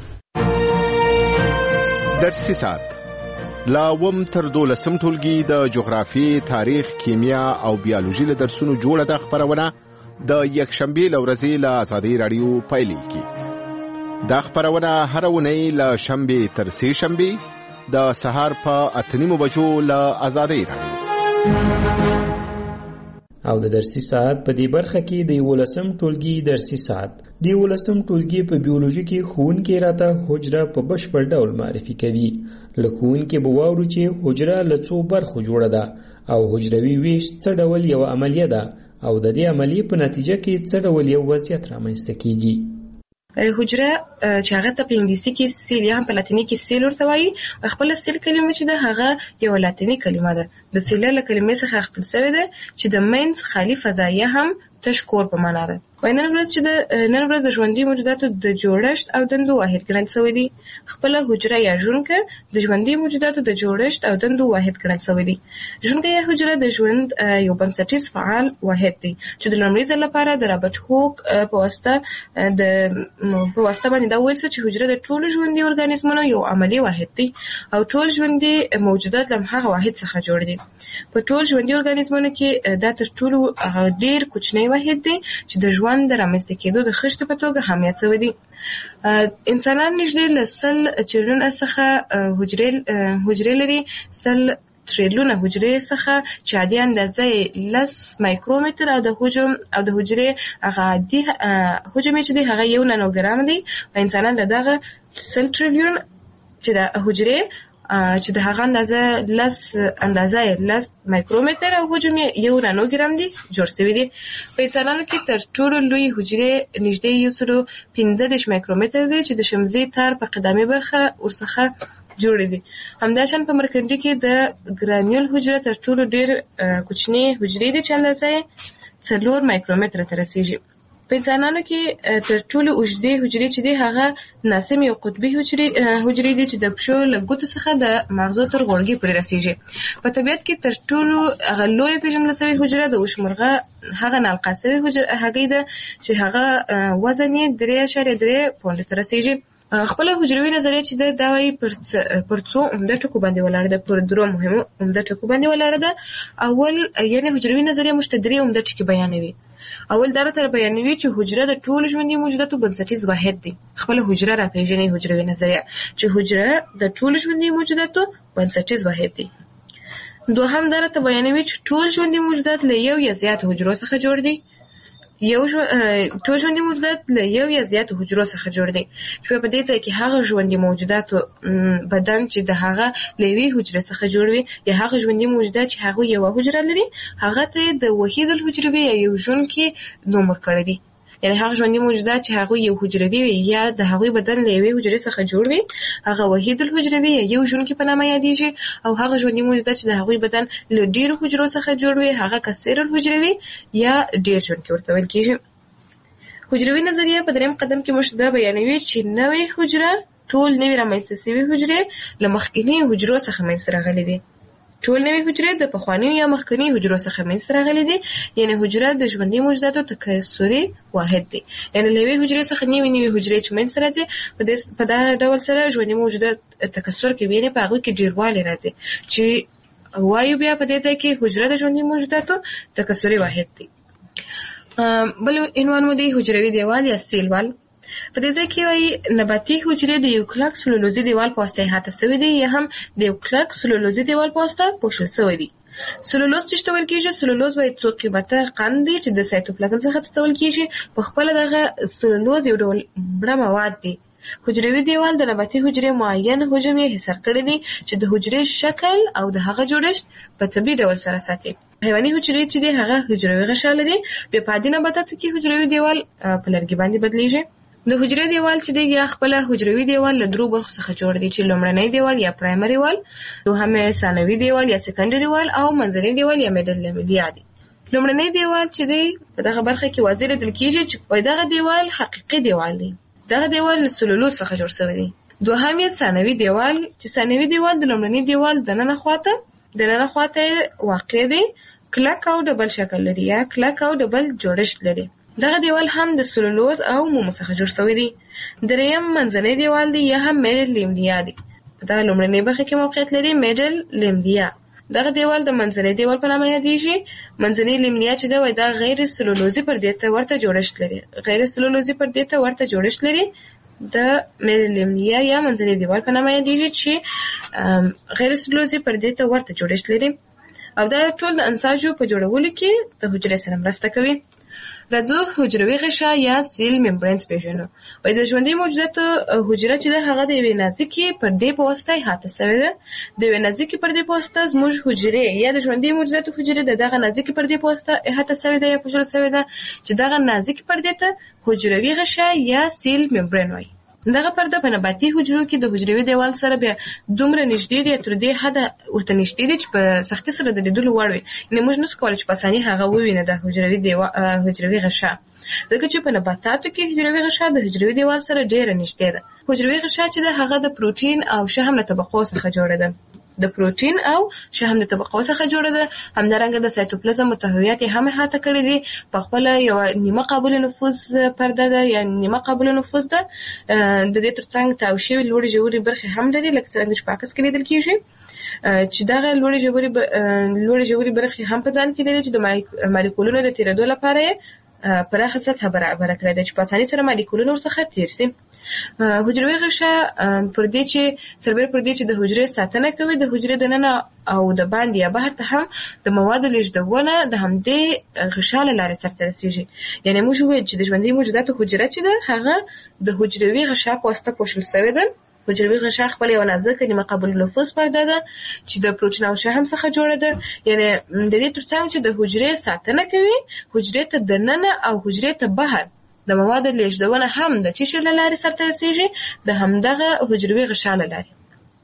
درسي ساعت لا وم تر 12 ټولګي د جغرافي، تاریخ، کیمیا او بیولوژي له درسونو جوړه ده خبرونه د یکشنبه لورځي له آزادۍ رادیو پیلېږي. دا خبرونه هر اونۍ له شنبه تر سه شنبه د سهار په 8:30 بجو له آزادۍ رادیو. او د درسي ساعت په دې برخه کې د 11 ټولګي درسي ساعت د 11 ټولګي په بیولوژي کې ښوونکی راته حجره په بشپړ ډول معرفي کوي. له ښوونکي به واورو چې حجره له څو برخو جوړه ده او حجروي ویش څه ډول یو عملیه ده او د دې عملیې په نتیجه کې څه ډول یو وضعیت رامنځته کیږي. حجره چې هغه ته په انګلیسي کې سیل یا په لاتیني کې سیل ورته وایي. خپل سیل کلمه چې ده هغه یو لاتینی کلمه ده، د سیل له کلمې څخه اخیستل شوې ده چې د منځ خالی فضایه هم تشکور په معنا ده. نن ورځ د ژوندي موجوداتو د جوړښت او دندو واحد ګڼل شوی دی. خپل حجره یا ژوندکه د ژوندي موجوداتو د جوړښت او دندو واحد ګڼل شوی دی. ژوندکه یا حجره د ژوند یو بنسټیز فعال واحد دی چې د لومړي ځل لپاره د رابرټ هوک په واسطه باندې دا ویل چې حجره د ټولو ژوندي ارګانیزمونو یو عملی واحد دی او ټول ژوندي موجودات له هغه واحد څخه جوړ دي. په ټول ژوندي ارګانیزمونو کې دا تر ټولو ډیر کوچنی واحد دی چې د ژوند د رامنځته کېدو د خښتې په توګه اهمیت شوی دی. انسانان نږدې له 100 تریلیونه څخه حجرې لري. 100 تریلیونه حجرې څخه چې عادي اندازه 10 مایکرومتر او د حجرې هغه عادي حجم چې دی هغه 1 نانوګرام دی. انسانان دغه 100 تریلیون چې د حجرې چې د هغه اندازه 10 مایکرومتر او حجم 1 نانوګرام دی جوړ شوی دی. په انسانانو کې تر ټولو لوی حجرې نږدې 115 مایکرومتر دی چې د شمزي تار په قدامي برخه ورڅخه جوړ دي. همداشان په مرکندي کې د ګرانیول حجره تر ټولو ډیر کوچنی حجرې دي چې اندازه 4 مایکرومتر ته رسیږي. په انسانانو کې تر ټولو اوږدې حجرې چې دي هغه ناسم یو قطبي حجرې دي چې د پښو له ګوتو څخه د مغزو تر غوړګي پورې رسیږي. په طبیعت کې تر ټولو هغه لویه پیژندل شوې حجره د وشمرغه هغه نلقا شوې هګۍ ده چې هغه وزن یې 3.3 پونډ ته رسیږي. خپل حجروي نظریه چې دا وایي پر څو عمده ټکو باندې ولاړه ده، پر درو مهمو عمده ټکو باندې ولاړه ده. اول یعنی حجروي نظریه موږ ته 3 عمده ټکي بیانوي. اول دا تر بیانوي چې حجره د ټولو ژوندي موجوداتو بنسټیز واحد دی. خپل حجره راپېژني حجروي نظریه چې حجره د ټولو ژوندي موجوداتو بنسټیز واحد دی. دوهم دا تر بیانوي چې ټول ژوندي موجودات له یو یا زیات حجرو څخه جوړ دي. ټول ژوندي موجودات له یو یا زیاتو حجرو څخه جوړ دي. چې په دې ځای کې هغه ژوندي موجوداتو بدن چې د هغه له یوې حجرې څخه جوړ وي یا هغه ژوندي موجودات چې هغه یو حجره لري هغه ته د وحید الحجروي یا یو ژوندی نوم ورکړی دی. یعنی هغه ژوندي موجودات چې هغه یو حجروي یا د هغه بدن له یوې حجرې څخه جوړ وي هغه وحید الحجروي یا یو ژوندی په نامه یادېږي. او هغه ژوندي موجودات چې د هغه بدن له ډیرو حجرو څخه جوړ وي هغه کثیر الحجروي یا ډیر ژوندی ورته ویل کېږي. حجروي نظریه په دریم قدم کې موږ دا بیانوي چې نوې حجره ټول نوې رامنځته شوې حجرې له مخکینی حجرو څخه منځته راغلي دي. ټول نوې حجرې د پخوانیو یا مخکینی حجرو څخه منځته راغلي دي. یعنی حجره د ژوندي موجوداتو تکثري واحد دی. یعنی له یوې حجرې څخه نوې حجرې چې منځته راځي په دا ډول سره ژوندي موجودات تکثر کوي، یعنی په هغه کې ډیروالی راځي چې وایو بیا په دې ځای کې حجره د ژوندي موجوداتو تکثري واحد دی. بل عنوان مو دی حجروي دیوال یا سیل وال. په دې ځای کې وایي نباتي حجرې د یو کلک سلولوزي دیوال په واسطه احاطه شوي دي یا هم د یو کلک سلولوزي دیوال په واسطه پوښل شوي دي. سلولوز چې څه ویل کېږي؟ سلولوز وایي څو قیمته قند دي چې د سایتوپلازم څخه څه کېږي. په خپل دغه سلولوز یو ډول مړه مواد دي. حجروي دیوال د نباتي حجرې معین حجم یې حصار کړی دي چې د حجرې شکل او د هغه جوړښت په طبیعي ډول سره ساتي. حیواني حجرې چې دي هغه حجروي غشا لري. بیا په عادي نباتاتو کې حجروي دیوال په لرګي باندې بدلیږي. د حجرې دیوال چې دی یا خپل حجروي دیوال له درو برخو څخه جوړ دی چې لومړنی دیوال یا پرایمري وال، دوهم ثانوي دیوال یا سیکنډري وال او منځنی دیوال یا میډل لیملیا دی. لومړنی دیوال چې دی په دغه برخه کې واضح لیدل کېږي چې دغه دیوال حقیقي دیوال دی. دغه دیوال له سلولوز څخه جوړ شوی دی. دوهم یې ثانوي دیوال چې ثانوي دیوال د لومړني دیوال د ننه خواته واقع دی، کلک او ډبل شکل لري یا کلک او ډبل جوړښت لري. دغه دیوال هم د سلولوز او مومو څخه جوړ شوی دی. دریم منځنی دیوال دی یا هم میډل لیملیا دی. دا لومړنۍ برخه کې موقعیت لري، میډل لیملیا. دغه دیوال د منځنی دیوال په نامه یادېږي. منځنی لیملیا چې دا دا غیر سلولوزي پردې ته ورته جوړښت لري. غیر سلولوزي پردې ته ورته جوړښت لري. د میډل لیملیا یا منځنی دیوال په نامه یادېږي چې غیر سلولوزي پردې ته ورته جوړښت لري او دا ټول د انساجو په جوړولو کې د حجرې سره مرسته کوي. راځو حجروي غشا یا سیل ممبرینز پیژنو. وایي د ژوندي موجوداتو حجره چې ده هغه د یوې نازکې پردې په واسطه احاطه شوې ده. د یوې نازکې پردې په واسطه زموږ حجرې یا د ژوندي موجوداتو حجرې د دغه نازکې پردې په واسطه احاطه شوې ده یا پوښل شوې ده چې دغه نازکې پردې ته حجروي غشا یا سیل ممبرین وایي. دغه پرده په نباتي حجرو کې د حجروي دیوال سره بیا دومره نږدې دی تر دې حده ورته نږدې دی چې په سختۍ سره د لیدلو وړ وي. یعنې موږ نشو کولی چې په اساني هغه ووینو د حجروي غشا، ځکه چې په نباتاتو کې حجروي غشا د حجروي دیوال سره ډېره نږدې ده. حجروي غشا چې ده هغه د پروټین او شحم له طبقو څخه جوړه ده. د پروټین او شحم د طبقو څخه جوړه ده. همدارنګه د سایتوپلازم محتویات یې هم احاطه کړي دي. په خپله یوه نیمه قابل نفوذ پرده ده یا نیمه قابل نفوذ ده. د دې ترڅنګ تاو شوي لوړې ژورې برخې هم لري لکه څرنګه چې په عکس کې لیدل کېږي چې دغه لوړې ژورې برخې هم په ځان کې لري چې د مالیکولونو د تېرېدو لپاره یې پراخه سطحه برابره کړې ده چې په اسانۍ سره مالیکولونه ورڅخه تېر شي. حجروي غشا پردې چې سربېره پردې چې د حجرې ساتنه کوي، د حجرې دننه او د باندې یا بهر ته هم د موادو لیږدونه د همدې غشا له لارې سرته رسېږي. یعنې موږ وویل چې د ژوندي موجوداتو حجره چې ده هغه د حجروي غشا په واسطه پوښل شوې ده. حجروي غشا خپل یو نازکه نیمه قابل نفوذ پرده ده چې د پروټین او شحم څخه جوړه ده. یعنې د دې ترڅنګ چې د حجرې ساتنه کوي، حجرې ته دننه او حجرې ته بهر د موادو لیږدونه هم د څه شي له لارې سرته رسېږي؟ د همدغه حجروي غشا له لارې.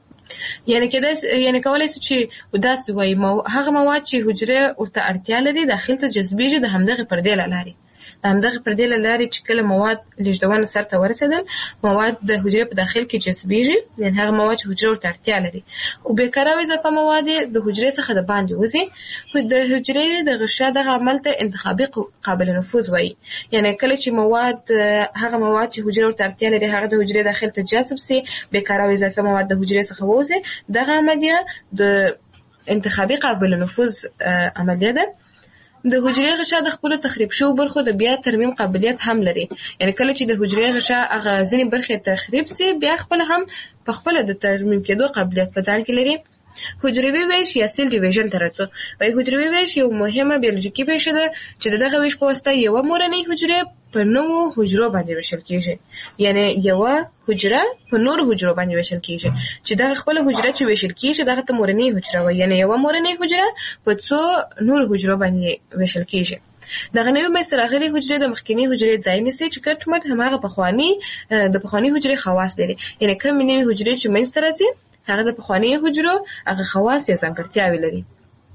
یعنې کولی شو چې داسې وایي هغه مواد چې حجرې ورته اړتیا لري داخل ته جذبېږي د همدغې پردې له لارې. د همدغې پردې له لارې چې کله مواد لیږدونه سرته ورسېدل، مواد د حجرې په داخل کې جذبېږي، یعنې هغه مواد چې حجرې ورته اړتیا لري. او بېکاره او اضافه مواد د حجرې څخه د باندې وځي. د حجرې د غشا دغه عمل ته انتخابي قابل نفوذ وایي. یعنې کله چې هغه مواد چې حجرې ورته اړتیا لري هغه د حجرې داخل ته جذب سي، بېکاره او اضافه مواد د حجرې څخه ووځي، دغه عملیه د انتخابي قابل نفوذ عملیه ده. د حجرې غشا د خپلو تخریب شوو برخو د بیا ترمیم قابلیت هم لري. یعنې کله چې د حجرې غشا هغه ځینې برخې تخریب سي، بیا خپله هم په خپله د ترمیم کېدو قابلیت په ځان کې لري. حجروي ویش یا سیل ډیویژن ته راځو. وایي حجروي ویش یو مهمه بیولوژیکي پیښه ده چې د دغه ویش په واسطه یوه مورنۍ حجرې په نوو حجرو باندې ویشل کېږي. یعنې یوه حجره په نورو حجرو باندې ویشل کېږي چې دغه خپله حجره چې ویشل کېږي دغه ته مورنۍ حجره وایي. یعنې یوه مورنۍ حجره په څو نورو حجرو باندې ویشل کېږي. دغه نوې منځته راغلې حجرې د مخکینۍ حجرې ځای نیسي چې ګډ مټ هماغه د پخوانۍ حجرې خواص لري. یعنې کومې نوې حجرې چې منځته راځي هغه د پخوانیو حجرو هغه خواص یا ځانګړتیاوې لري.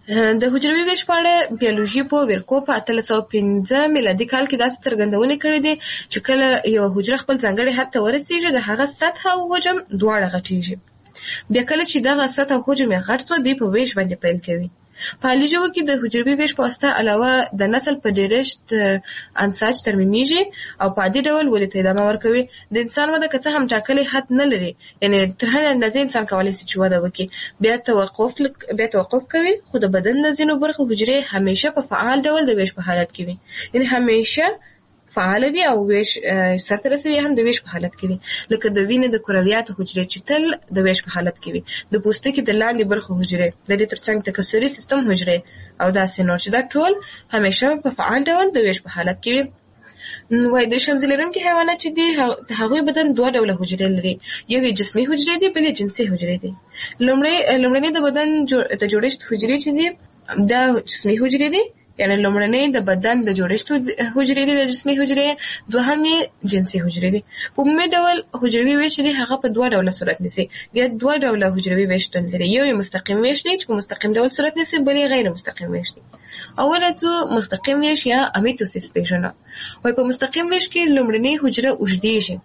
د حجروي ویش په اړه بیولوژي په ورکو په 1815 میلادي کال کې داسې څرګندونې کړې دي چې کله یو حجره خپل ځانګړي حد ته ورسیږي د هغه سطح او حجم دواړه غټیږي. بیا کله چې دغه سطح او حجم یې غټ شو دوی په ویش باندې پیل کوي. په حالي ژوو کې د حجروي ویش په واسطه علاوه د نسل په ډیرښت انساج ترمیمیږي او په عادي ډول ولې ته ادامه ورکوي. د انسان وده که څه هم ټاکلي حد نه لري، یعنی تر هغه اندازې انسان کولی شي چې وده وکړي، بیا توقف کوي، خو د بدن د ځینو برخو حجرې همیشه په فعال ډول د ویش په حالت کې وي، یعنی همیشه فعال وي او ویش سرته رسوي هم د ویش په حالت کې وي، لکه د وینې د کرویاتو حجرې چې تل د ویش په حالت کې وي، د پوستکي د لاندې برخو حجرې، د دې ترڅنګ تکثري سیستم حجرې او داسې نور چې دا ټول همیشه په فعال ډول د ویش په حالت کې وي. وای د شمزي لرونکي حیوانات چې دي هغوی بدن دوه ډوله حجرې لري، یو یې جسمي حجرې دي، بل یې جنسي حجرې دي. لومړنۍ د بدن د جوړښت حجرې چې دي دا جسمي حجرې دي، یعنی لومړنۍ د بدن د جوړښت حجرې دي د جسمي حجرې، دوهم یې جنسي حجرې دي. په عمومي ډول حجروي ویش دي هغه په دوه ډوله صورت نیسي، بیا دوه ډوله حجروي ویش لري، یو یې مستقیم ویش دی چې په مستقیم ډول صورت نیسي، بل یې غیر مستقیم ویش دی. اوله څو مستقیم ویش یا امیتوسیس پیژنه. وای په مستقیم ویش کې لومړنۍ حجره اوږدیږي،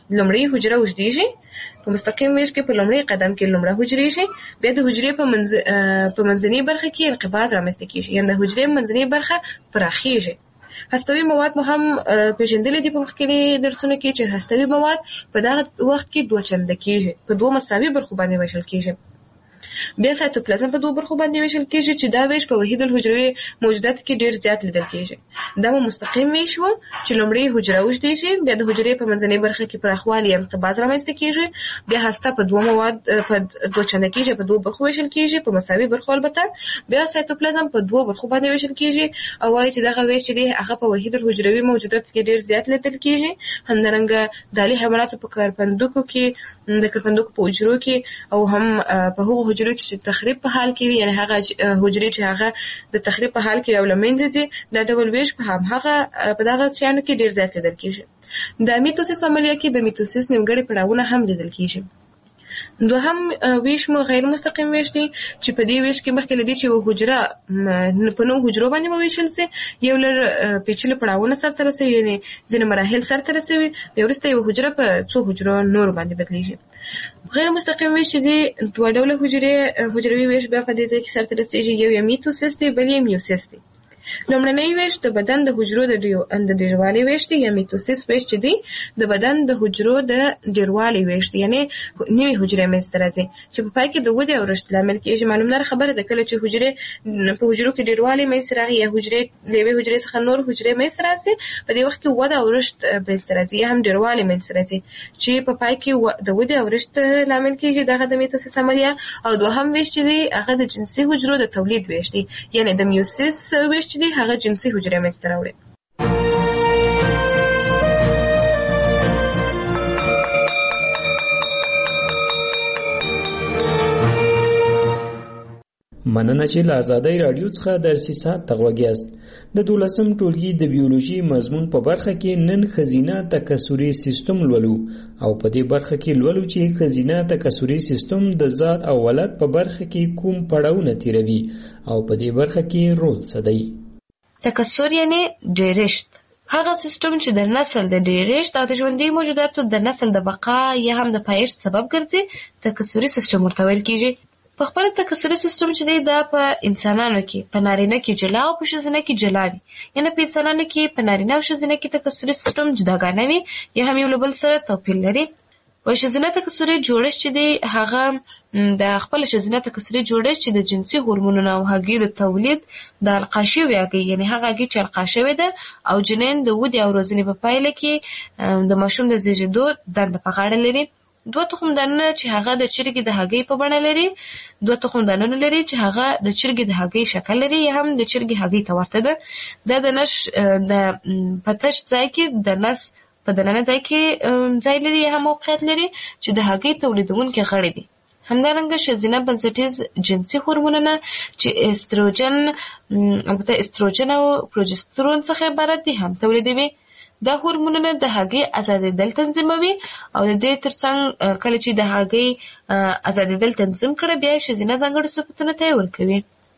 په مستقیم ویش کې په لومړي قدم کې لومړی حجرې شي، بیا د حجرې په منځنۍ برخه کې انقباض رامنځته کیږي، یعنی د حجرې منځنۍ برخه پراخیږي. هستوي مواد مو هم پیژندلي دي په مخکې درسونو کې چې هستوي مواد په دغه وخت کې دوه چنده کیږي، په دوه مساوي برخو باندې ویشل کیږي. بیا سایتوپلازم په دوه برخو باندې ویشل کیږي چې دا ویش په وحید الحجروي موجودات کې ډیر زیات لیدل کیږي. دا مستقیم ویش و چې لومړی حجره اوږدیږي، بیا د حجرې په منځنۍ برخه کې پراخوالی یا انقباض رامنځته کیږي، بیا هسته په دوه مواد په دوه چنده کیږي، په دوه برخو ویشل کیږي، په مساوي برخو البته. بیا سایتوپلازم په دوه برخو باندې ویشل کیږي او وايي چې دغه ویش دی هغه په وحید الحجروي موجودات کې ډیر زیات لیدل کیږي. همدارنګه دالي حیواناتو په کرپندوکو کې د کرپندوکو په حجرو کې او هم په هغو حجرو کې چې تخریب په حال کې وي، یعنی هغه حجرې چې هغه د تخریب په حال کې او لمنځه دي، دا ډول ویش په هغه په دغه شیانو کې ډیر زیات لیدل کیږي. د میتوسیس عملیه کې د میتوسیس نیمګړي پړاوونه هم لیدل کیږي. دوهم ویش مو غیر مستقیم ویش دی چې په دې ویش کې مخکې لدی چې حجره په نو حجرو باندې ویشل سي، یو لر پیچلي پړاوونه سره رسوي، یعنی ځینې مراحل سره رسوي، بیا وروسته یو حجره په څو حجرو نور باندې بدلیږي. غیر مستقیم ویش دی دوه ډوله حجروي ویش بیا په دې ځای کې سره رسیږي، یو یې میتوسیس دی، بل یې میوسیس دی. لومړنی ویش د بدن د حجرو د ډیروالي ویش دی، یا میتوسیس ویش چې دی د بدن د حجرو د ډیروالي ویش دی، یعنی نوې حجرې منځته راځي چې په پای کې د ودې او رشد لامل کېږي. معلومه خبره ده کله چې حجرې په حجرو کې ډیروالي منځته راغی یا حجرې له یوې حجرې څخه نور حجرې منځته راځي، په دې وخت کې وده او رشد منځته راځي یا هم ډیروالي منځته راځي چې په پای کې د ودې او رشد لامل کېږي. دغه د میتوسیس عملیه. او دوهم ویش چې دی هغه د جنسي حجرو د تولید ویش دی، یعنی د میوسیس ویش چې دی هغه جنسي حجرې منځته راوړي. مننه چې له آزادۍ راډیو څخه درسي ساعت ته غوږ یاست. د 12م ټولګي د بیولوژي مضمون په برخه کې نن ښځینه تکثري سیستم لولو او په دې برخه کې لولو چې ښځینه تکثري سیستم د ذات او ولادت په برخه کې کوم پړاوونه تیروي او په دې برخه کې رول څه دی. تکثر یعنی ډیرښت، هغه سیستم چې د نسل د ډیرښت او د ژوندي موجوداتو د نسل د بقا یا هم د پایښت سبب ګرځي، تکثري سیستم ورته ویل کیږي. په خپل تکثري سیستم چې دی دا په انسانانو کې په نارینه کې جلا او په ښځینه کې جلا وي، یعنی په انسانانو کې په نارینه او ښځینه کې تکثري سیستم جداګانه وي یا هم یو له بل سره توپیر لري. په ښځینه تکثري جوړښت چې دی هغه د خپل ښځینه تکثري جوړښت چې د جنسي هورمونونو او هګۍ د تولید د القا شوې هګۍ، یعنی هغه هګۍ چې القا شوې ده او جنین د ودې او روزنې په پایله کې د ماشوم د زیږېدو دنده په غاړه لري. دوه تخمدانونه چې هغه د چرګې د هګۍ په بڼه لري، دوه تخمدانونه لري چې هغه د چرګې د هګۍ شکل لري یا هم د چرګې هګۍ ته ورته ده. دا د نش د پتش ځای کې د نس په دننه ځای کې ځای لري یا هم موقعیت لري چې د هګۍ تولیدونکي غړي دي. همدارنګه ښځینه بنسټیز جنسي هورمونونه چې استروجن او پروجسترون څخه عبارت دي هم تولیدوي. دا هورمونونه د هګۍ ازادېدل تنظیموي او د دې ترڅنګ کله چې د هګۍ ازادېدل تنظیم کړي بیا ښځینه ځانګړي صفتونه ته ورکوي.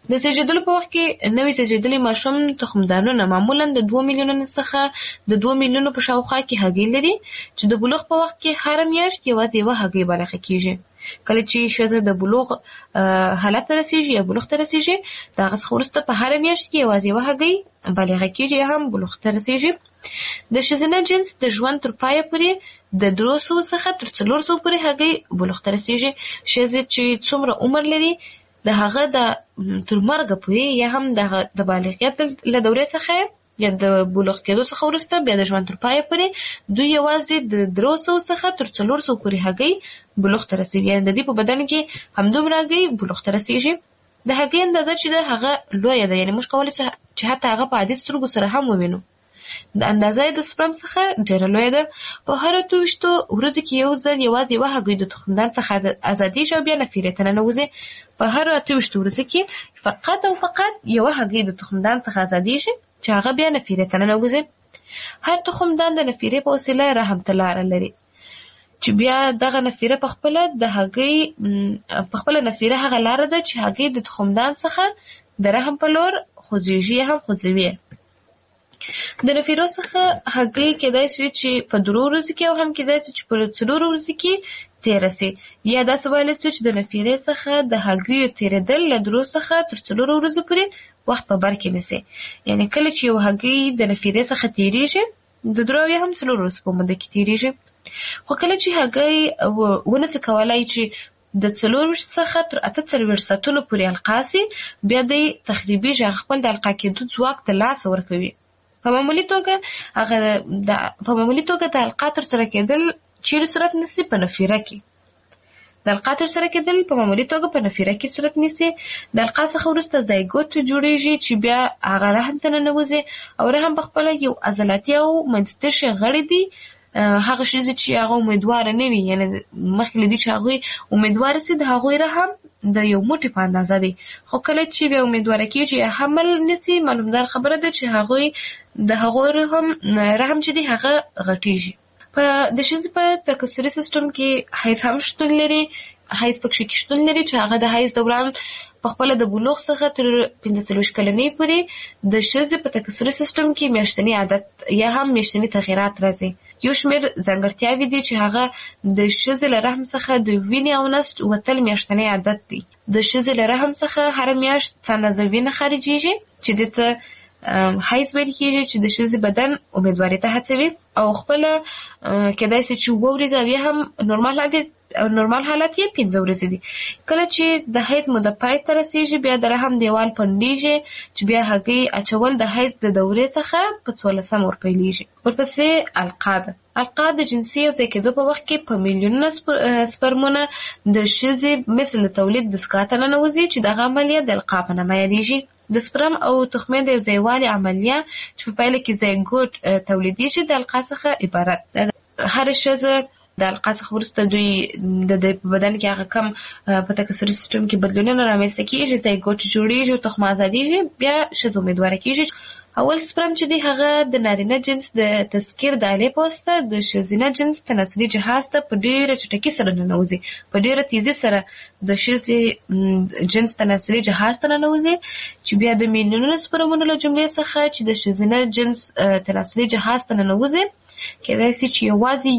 د زیږیدلو په وخت کې نوی زیږیدلی ماشوم تخمدانونه معمولا د 2 میلیونو څخه د 2 میلیونو په شاوخوا کې هګۍ لري چې د بلوغ په وخت کې هر میاشت یوازې یوه هګۍ بالغه کیږي. کله چې ښځه د بلوغ حالت ته رسیږي یا بلوغ ته رسیږي د هغه څخه وروسته په هر میاشت کې یوازې یوه هګۍ بالغه کیږي یا هم بلوغ ته رسیږي. د ښځینه جنس د ژوند تر پایه پورې د 300 څخه تر 400 پورې هګۍ بلوغ ته رسیږي. ښځې چې څومره عمر لري د هغه د تر مرګه پورې یا هم د بالغیت له دورې څخه یا د بلوغ کېدو څخه وروسته بیا د ژوند تر پایه پورې دوی یوازې د 300 څخه تر 400 پورې هګۍ بلوغ ته رسیږي. یعنې د دې په بدن کې همدومره هګۍ بلوغ ته رسیږي. د هګۍ اندازه چې ده هغه لویه ده، یعنې موږ کولی چې حتی هغه په عادي سترګو سره هم ووینو. د اندازه د سپرم څخه ډېره لویه ده. په هره 28 ورځو کې یو ځل یوازې یوه هګۍ د تخمدان څخه ازادېږي او بیا نفیرې ته ننوځي. په هره 28 ورځو کې فقط او فقط یوه هګۍ د تخمدان څخه ازادېږي چې هغه بیا نفیرې ته ننوځي. هر تخمدان د نفیرې په وسیله رحم ته لاره لري چې بیا دغه نفیره په خپله د هګۍ په خپله نفیره هغه لاره ده چې هګۍ د تخمدان څخه د رحم په لور خوځېږي هم خوځوي. د نفیرو څخه هګۍ کېدای شي چې په 3 ورځو کې او هم کېدای شي چې په 4 ورځو کې تېره سي. یا داسې ویلی شو چې د نفیرې څخه د هګیو تېرېدل له 3 څخه تر 4 ورځو پورې وخت په بر کې نیسي. یعنې کله چې یو هګۍ د نفیرې څخه تېرېږي د 3 یا هم 4 ورځو په موده کې تېرېږي. خو کله چې هګۍ ونسي کولی چې د 4 څخه تر 48 ساعتونو پورې القا سي بیا دی تخریبېږي، هغه خپل د القا کېدو ځواک ته لاس ورکوي. په معمولي توګه د القا ترسره کېدل چیرې صورت نیسي؟ په نفیره کې. د القا ترسره کېدل په معمولي توګه په نفیره کې صورت نیسي. د القا څخه وروسته زایګوت جوړېږي چې بیا هغه رحم ته ننوځي او رحم په خپله یو عضلاتي او منځتشې غړي دي. هغه ښځې چې هغه امیدواره نه وي، یعنې مخکې له دې چې هغوی امیدواره سي د هغوی رحم د یو موټي په اندازه دی. خو کله چې بیا امیدواره کېږي یا حمل نیسي معلومدار خبره ده چې هغوی د هغوی رحم چې دی هغه غټېږي. د ښځې په تکثري سیسټم کې حیض هم شتون لري. حیض پکې شتون لري چې هغه د حیض دوران په خپله د بلوغ څخه تر 45 کلنۍ پورې د ښځې په تکثري سیسټم کې میاشتني عادت یا هم میاشتني تغیرات راځي. یو شمېر ځانګړتیاوې دي چې هغه د ښځې له رحم څخه د وینې او نسج وتل میاشتنی عادت دی. د ښځې له رحم څخه هره میاشت څه اندازه وینه خارجېږي چې دې ته حیض ویل کېږي چې د ښځې بدن امیدوارۍ ته هڅوي او خپله کېدای شي چې 7 ورځې او یا هم نورمال حالت یې 15 ورځې دي. کله چې د حیض موده پای ته رسېږي بیا د رحم دیوال پنډېږي چې بیا هګۍ اچول د حیض د دورې څخه په 14 ورپیلېږي. ورپسې القا ده. القا د جنسي یوځای کېدو په وخت کې په میلیونونه سپرمونه د ښځې مثل د تولید دستګاه ته ننوځي چې دغه عملیه د القا په نامه یادېږي. د سپرم او تخمې د یوځایوالي عملیه چې په پایله کې زایګوټ تولیدېږي د القا څخه عبارت ده. هره ښځه د القا څخه وروسته دوی د په بدن کې هغه کم په تکثري سیسټم کې بدلونونه رامنځته کېږي، زایګوټ جوړېږي او تخمه ازادېږي، بیا ښځه امیدواره کېږي. اول سپرم چې دی هغه د نارینه جنس د تذکیر د آلې په واسطه د ښځینه جنس تناسلي جهاز ته په ډېره چټکۍ سره ننوځي، په ډېره تیزي سره د ښځې جنس تناسلي جهاز ته ننوځي چې بیا د میلیونونو سپرمونو له جملې څخه چې د ښځینه جنس تناسلي جهاز ته ننوځي کېدای شي چې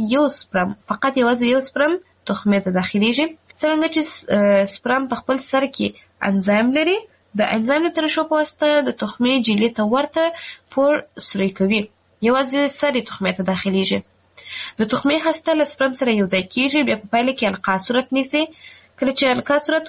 فقط یوازې یو سپرم تخمې ته داخلېږي. څرنګه چې سپرم په خپل سر کې انزایم لري، د انزایم د ترشح په واسطه د تخمې جیلې ته ورته پور سوری کوي، یوازې سر یې تخمې ته داخلېږي. د تخمې هسته له سپرم سره یو ځای کېږي، بیا په پایله کې القا صورت نیسي. کله چې القا صورت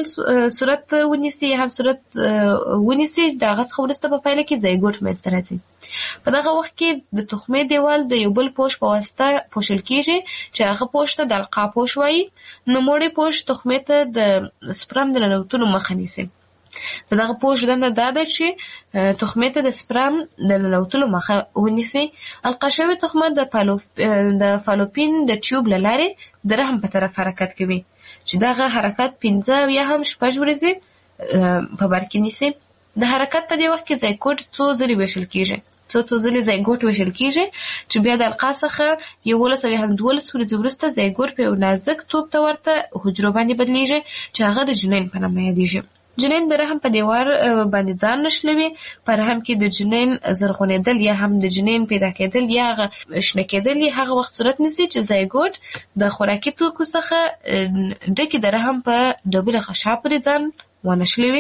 ونیسي یا هم صورت ونیسي د هغه څخه وروسته په پایله کې زایګوټ منځته راځي. په دغه وخت کې د تخمې دیوال د یو بل پوښ په واسطه پوښل کېږي چې هغه پوښ ته د القا پوښ وایي. نوموړی پوښ تخمې ته د سپرم د ننوتلو مخه نیسي. د دغه پوښ دنده دا ده چې تخمې ته د سپرم د ننوتلو مخه ونیسي. القا شوې تخمه د فالوپین د ټیوب له لارې د رحم په طرف حرکت کوي چې دغه حرکت 15 یا هم 6 ورځې په بر کې نیسي. د حرکت په دې وخت کې زایګوټ څو ځلې ویشل کېږي، څو ځلې زایګوټ ویشل کېږي چې بیا د القا څخه 11 یا هم 12 ورځې وروسته زایګوټ په یو نازک توپ ته ورته حجرو باندې بدلېږي چې هغه د جنین په نامه یادېږي. جنین د رحم په دیوار باندې ځان نشلوي. په رحم کې د جنین زرغونېدل یا هم د جنین پیدا کېدل یا شنه کېدل هغه وخت صورت نیسي چې زایګوټ د خوراکي توکو څخه ډکې د رحم په ډبله غشا پورې ځان ونشلوي.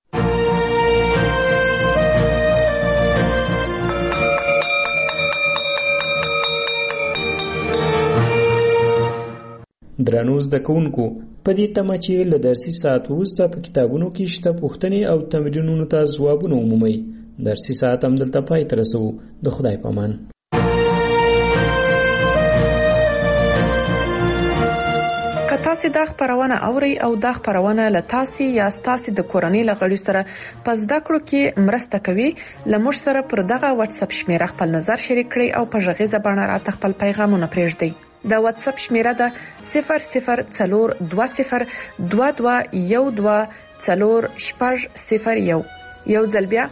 درنو زده کوونکو، په دې تمه چې له درسي ساعت وروسته په کتابونو کې شته پوښتنې او تمرینونو ته ځوابونه ومومئ. درسي ساعت همدلته پای ته رسوو. د خدای په امان. که تاسې دا خپرونه اورئ او دا خپرونه له تاسې یا ستاسې د کورنۍ له غړو سره په زده کړو کې مرسته کوي، له موږ سره پر دغه واتساپ شمیره خپل نظر شریک کړئ او په غږیزه بڼه راته خپل پیغامونه پرېږدئ. د واتساپ شمیره ده 004212124001. یو ځل بیا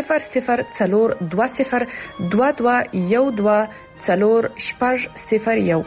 004212124001.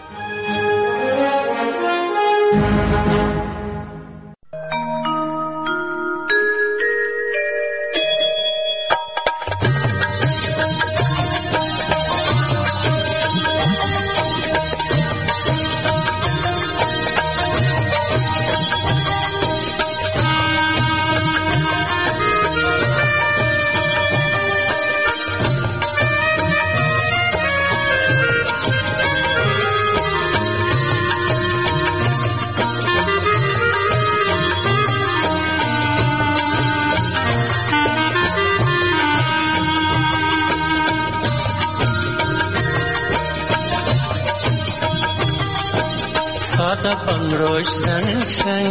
Sada pangrosh rang rang,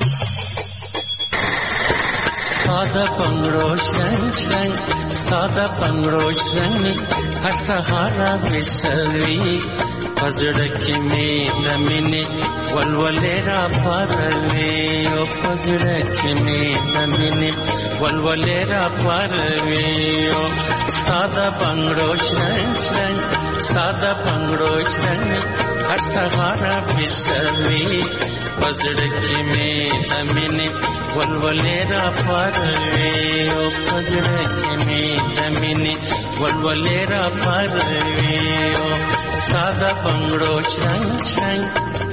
sada pangrosh rang rang, sada pangrosh rang. Har sahara visali, pazrak mein namine, walwalera parve. O pazrak mein namine, walwalera parve. O sada pangrosh rang rang, sada pangrosh rang. हर सहारा बिस्तवी पजड़की में नमिने वलवलेरा परवे. ओ पजड़की में नमिने वलवलेरा परवे. ओ सादा बंगड़ो छंग छंग.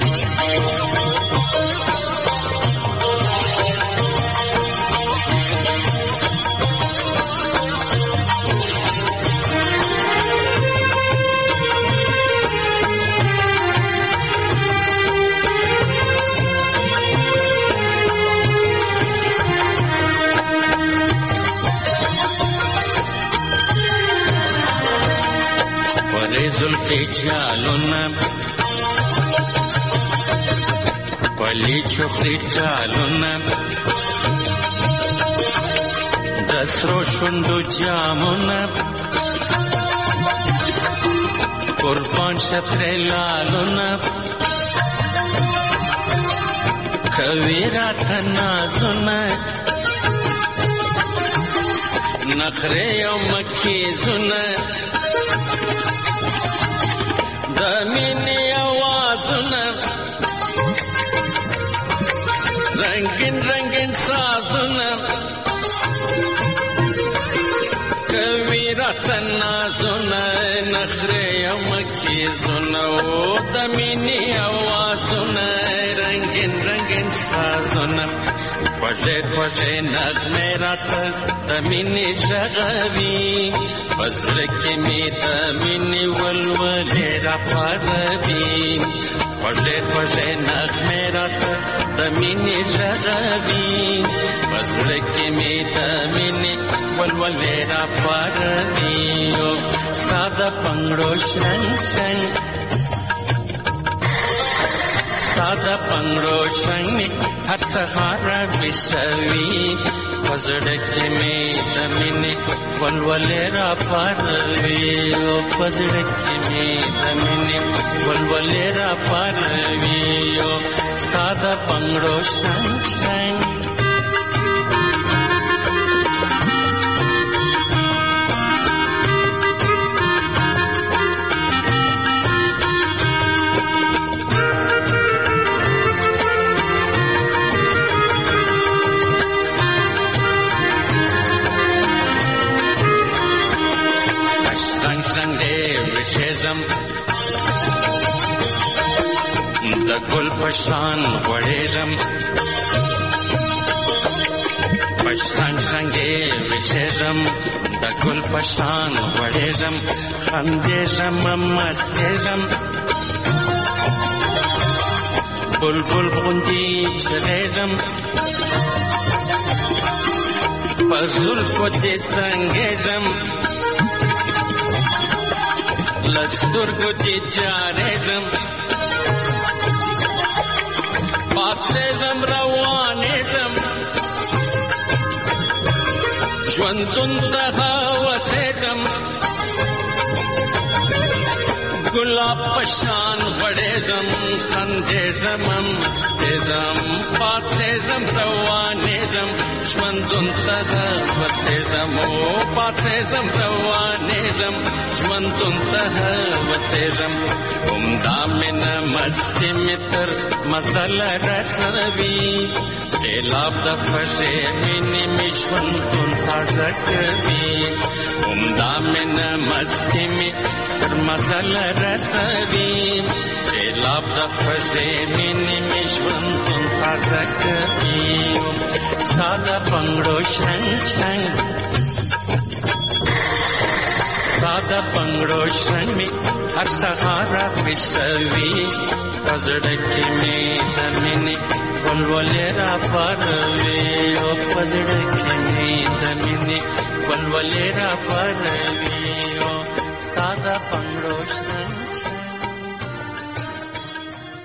जुल्फे चालुना पली चुखली चालुना दसरो शुंडू जामुना कुर्बान शफरे लालुना कवीरा तनाजुना नखरे यो मक्खी जुना दमीनी आवाज़ुना रंगीन रंगीन साज़ुना कवीरा तन्नाज़ुना नखरे यमकी ज़ुना. ओ दमीनी आवाज़ुना रंगीन रंगीन साज़ुना. फजे फजे नगमे रात दमीनी जगवी पजरकी में दमीनी वलवलेरा परवी. फजे फजे नगमे रात दमीनी जगवी पजरकी में दमीनी वलवलेरा परवी. ओ सादा पंगड़ो शंग शंग, सादा पंगड़ो शंग. हर सहारा बिस्तवी पजड़की में दमीनी वलवलेरा परवे. ओ पजड़की में दमीनी वलवलेरा परवे. ओ सादा पंगड़ो शंग शंग. د ګل پشان وړېږم پشان څنګه وشېږم د ګل پشان وړېږم خندېږم مستېږم بلبل غوندې چغېږم په زلفو دې څنګېږم له سترګو دې جارېږم پاڅېږم روانېږم ژوندون ته هوسېږم ګلاب په شان غوړېږم خندېږم مستېږم پاڅېږم روانېږم ژوندون ته هوسېږم پاڅېږم روانېږم ژوندون ته هوسېږم همدا مینه مستي مې تر مزل رسوي سیلاب د خوږې مینې مې ژوندون تازه کوي همدا مینه مستي مې تر مزل رسوي سیلاب د خوږې مینې مې ژوندون تازه کوي ستا د پنګړو شرنګ شرنګ ستا د پنګړو شرنګ مې هر سهار راخیستوي په زړه کې مې د مینې ولولې راپاروي او په زړه کې مې د مینې ولولې راپاروي او ستا د پنګړو شرنګ